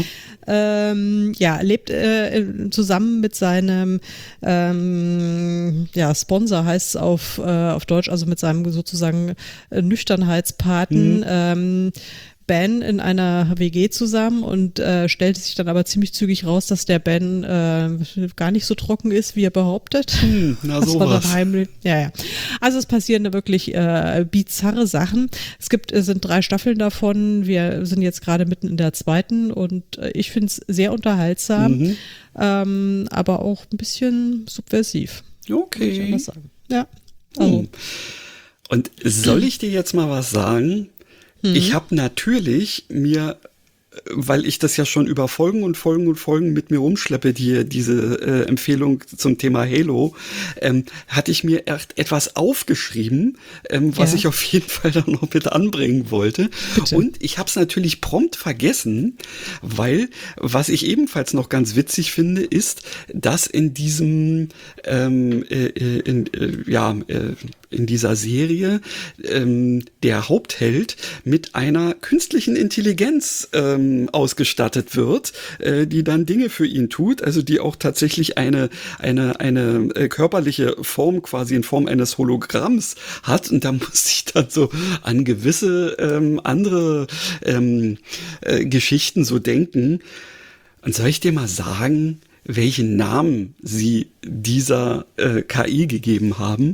ähm, ja, lebt äh, zusammen mit seinem ähm, ja, Sponsor, heißt es auf, äh, auf Deutsch, also mit seinem sozusagen äh, Nüchternheitspaten, mhm. ähm, Ben in einer W G zusammen und äh, stellte sich dann aber ziemlich zügig raus, dass der Ben äh, gar nicht so trocken ist, wie er behauptet. Hm, na das sowas. war dann heimlich. Ja, ja. Also es passieren da wirklich äh, bizarre Sachen. Es gibt, es sind drei Staffeln davon. Wir sind jetzt gerade mitten in der zweiten und äh, ich finde es sehr unterhaltsam, mhm. ähm, aber auch ein bisschen subversiv. Okay. Ich sagen. Ja. Also. Hm. Und soll ich dir jetzt mal was sagen? Mhm. Ich habe natürlich mir, weil ich das ja schon über Folgen und Folgen und Folgen mit mir rumschleppe, die, diese äh, Empfehlung zum Thema Halo, ähm, hatte ich mir echt etwas aufgeschrieben, ähm, was ja. ich auf jeden Fall dann noch mit anbringen wollte. Bitte. Und ich habe es natürlich prompt vergessen, weil was ich ebenfalls noch ganz witzig finde, ist, dass in diesem ähm, äh, in, äh, ja äh, in dieser Serie ähm, der Hauptheld mit einer künstlichen Intelligenz ähm, ausgestattet wird, äh, die dann Dinge für ihn tut, also die auch tatsächlich eine eine eine äh, körperliche Form quasi in Form eines Hologramms hat. Und da muss ich dann so an gewisse ähm, andere ähm, äh, Geschichten so denken. Und soll ich dir mal sagen, welchen Namen sie dieser äh, K I gegeben haben?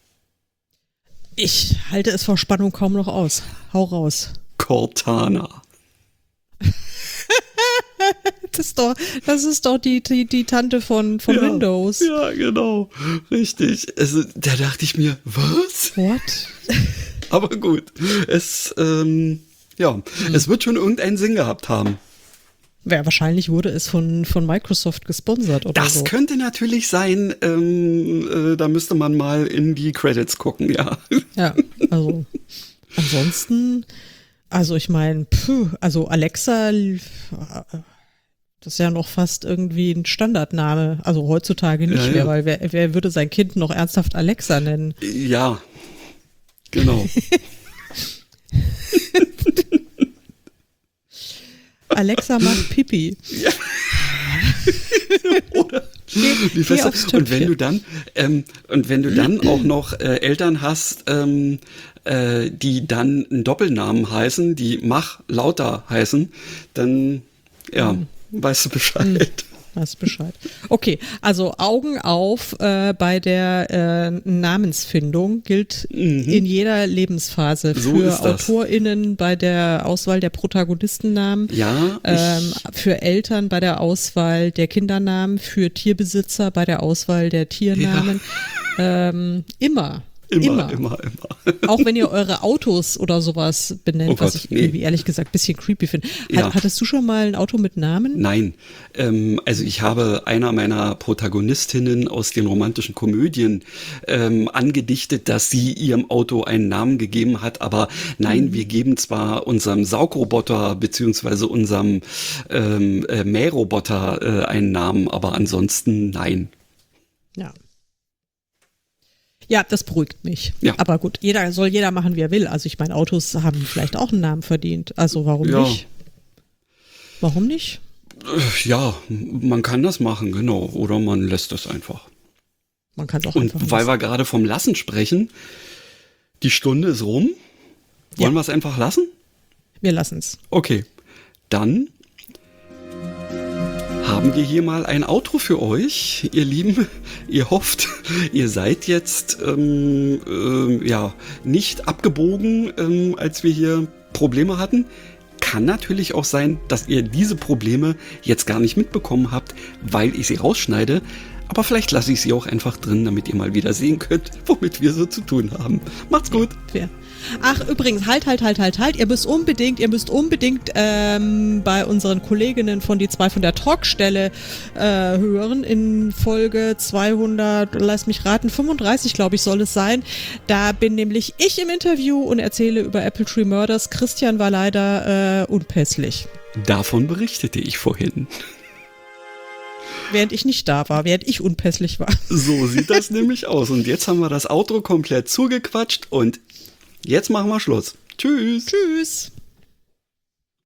Ich halte es vor Spannung kaum noch aus. Hau raus. Cortana. Das ist doch, das ist doch die, die, die Tante von, von ja, Windows. Ja, genau. Richtig. Also, da dachte ich mir, was? What? Aber gut. Es, ähm, ja, hm. es wird schon irgendeinen Sinn gehabt haben. Ja, wahrscheinlich wurde es von, von Microsoft gesponsert oder das so. Das könnte natürlich sein, ähm, äh, da müsste man mal in die Credits gucken, ja. Ja, also ansonsten, also ich meine, also Alexa, das ist ja noch fast irgendwie ein Standardname, also heutzutage nicht ja, mehr, ja. weil wer, wer würde sein Kind noch ernsthaft Alexa nennen? Ja, genau. Alexa macht Pipi. Ja. Oder wie fest, und wenn du dann ähm, und wenn du dann auch noch äh, Eltern hast, ähm, äh, die dann einen Doppelnamen heißen, die Mach lauter heißen, dann ja, mhm. weißt du Bescheid. Mhm. Weißt Bescheid. Okay, also Augen auf äh, bei der äh, Namensfindung gilt mhm. in jeder Lebensphase so für AutorInnen bei der Auswahl der Protagonistennamen, ja, ähm, für Eltern bei der Auswahl der Kindernamen, für Tierbesitzer bei der Auswahl der Tiernamen. Ja. Ähm, immer. Immer, immer, immer, immer. Auch wenn ihr eure Autos oder sowas benennt, oh Gott, was ich nee. irgendwie ehrlich gesagt ein bisschen creepy finde. Ja. Hattest du schon mal ein Auto mit Namen? Nein. Ähm, also ich habe einer meiner Protagonistinnen aus den romantischen Komödien ähm, angedichtet, dass sie ihrem Auto einen Namen gegeben hat, aber nein, mhm. wir geben zwar unserem Saugroboter beziehungsweise unserem ähm, äh, Mähroboter äh, einen Namen, aber ansonsten nein. Ja. Ja, das beruhigt mich. Ja. Aber gut, jeder soll jeder machen, wie er will. Also ich meine, Autos haben vielleicht auch einen Namen verdient. Also warum ja. nicht? Warum nicht? Ja, man kann das machen, genau. Oder man lässt das einfach. Man kann es auch Und einfach Und weil lassen. wir gerade vom Lassen sprechen, die Stunde ist rum. Wollen ja. wir es einfach lassen? Wir lassen es. Okay, dann haben wir hier mal ein Outro für euch, ihr Lieben. Ihr hofft, ihr seid jetzt ähm, äh, ja nicht abgebogen, ähm, als wir hier Probleme hatten. Kann natürlich auch sein, dass ihr diese Probleme jetzt gar nicht mitbekommen habt, weil ich sie rausschneide. Aber vielleicht lasse ich sie auch einfach drin, damit ihr mal wieder sehen könnt, womit wir so zu tun haben. Macht's gut. Fair. Ach, übrigens, halt, halt, halt, halt, halt. Ihr müsst unbedingt, ihr müsst unbedingt ähm, bei unseren Kolleginnen von die zwei von der Talkstelle äh, hören. In Folge zweihundert, lass mich raten, fünfunddreißig, glaube ich, soll es sein. Da bin nämlich ich im Interview und erzähle über Apple Tree Murders. Christian war leider äh, unpässlich. Davon berichtete ich vorhin. Während ich nicht da war, während ich unpässlich war. So sieht das nämlich aus. Und jetzt haben wir das Outro komplett zugequatscht und jetzt machen wir Schluss. Tschüss. Tschüss.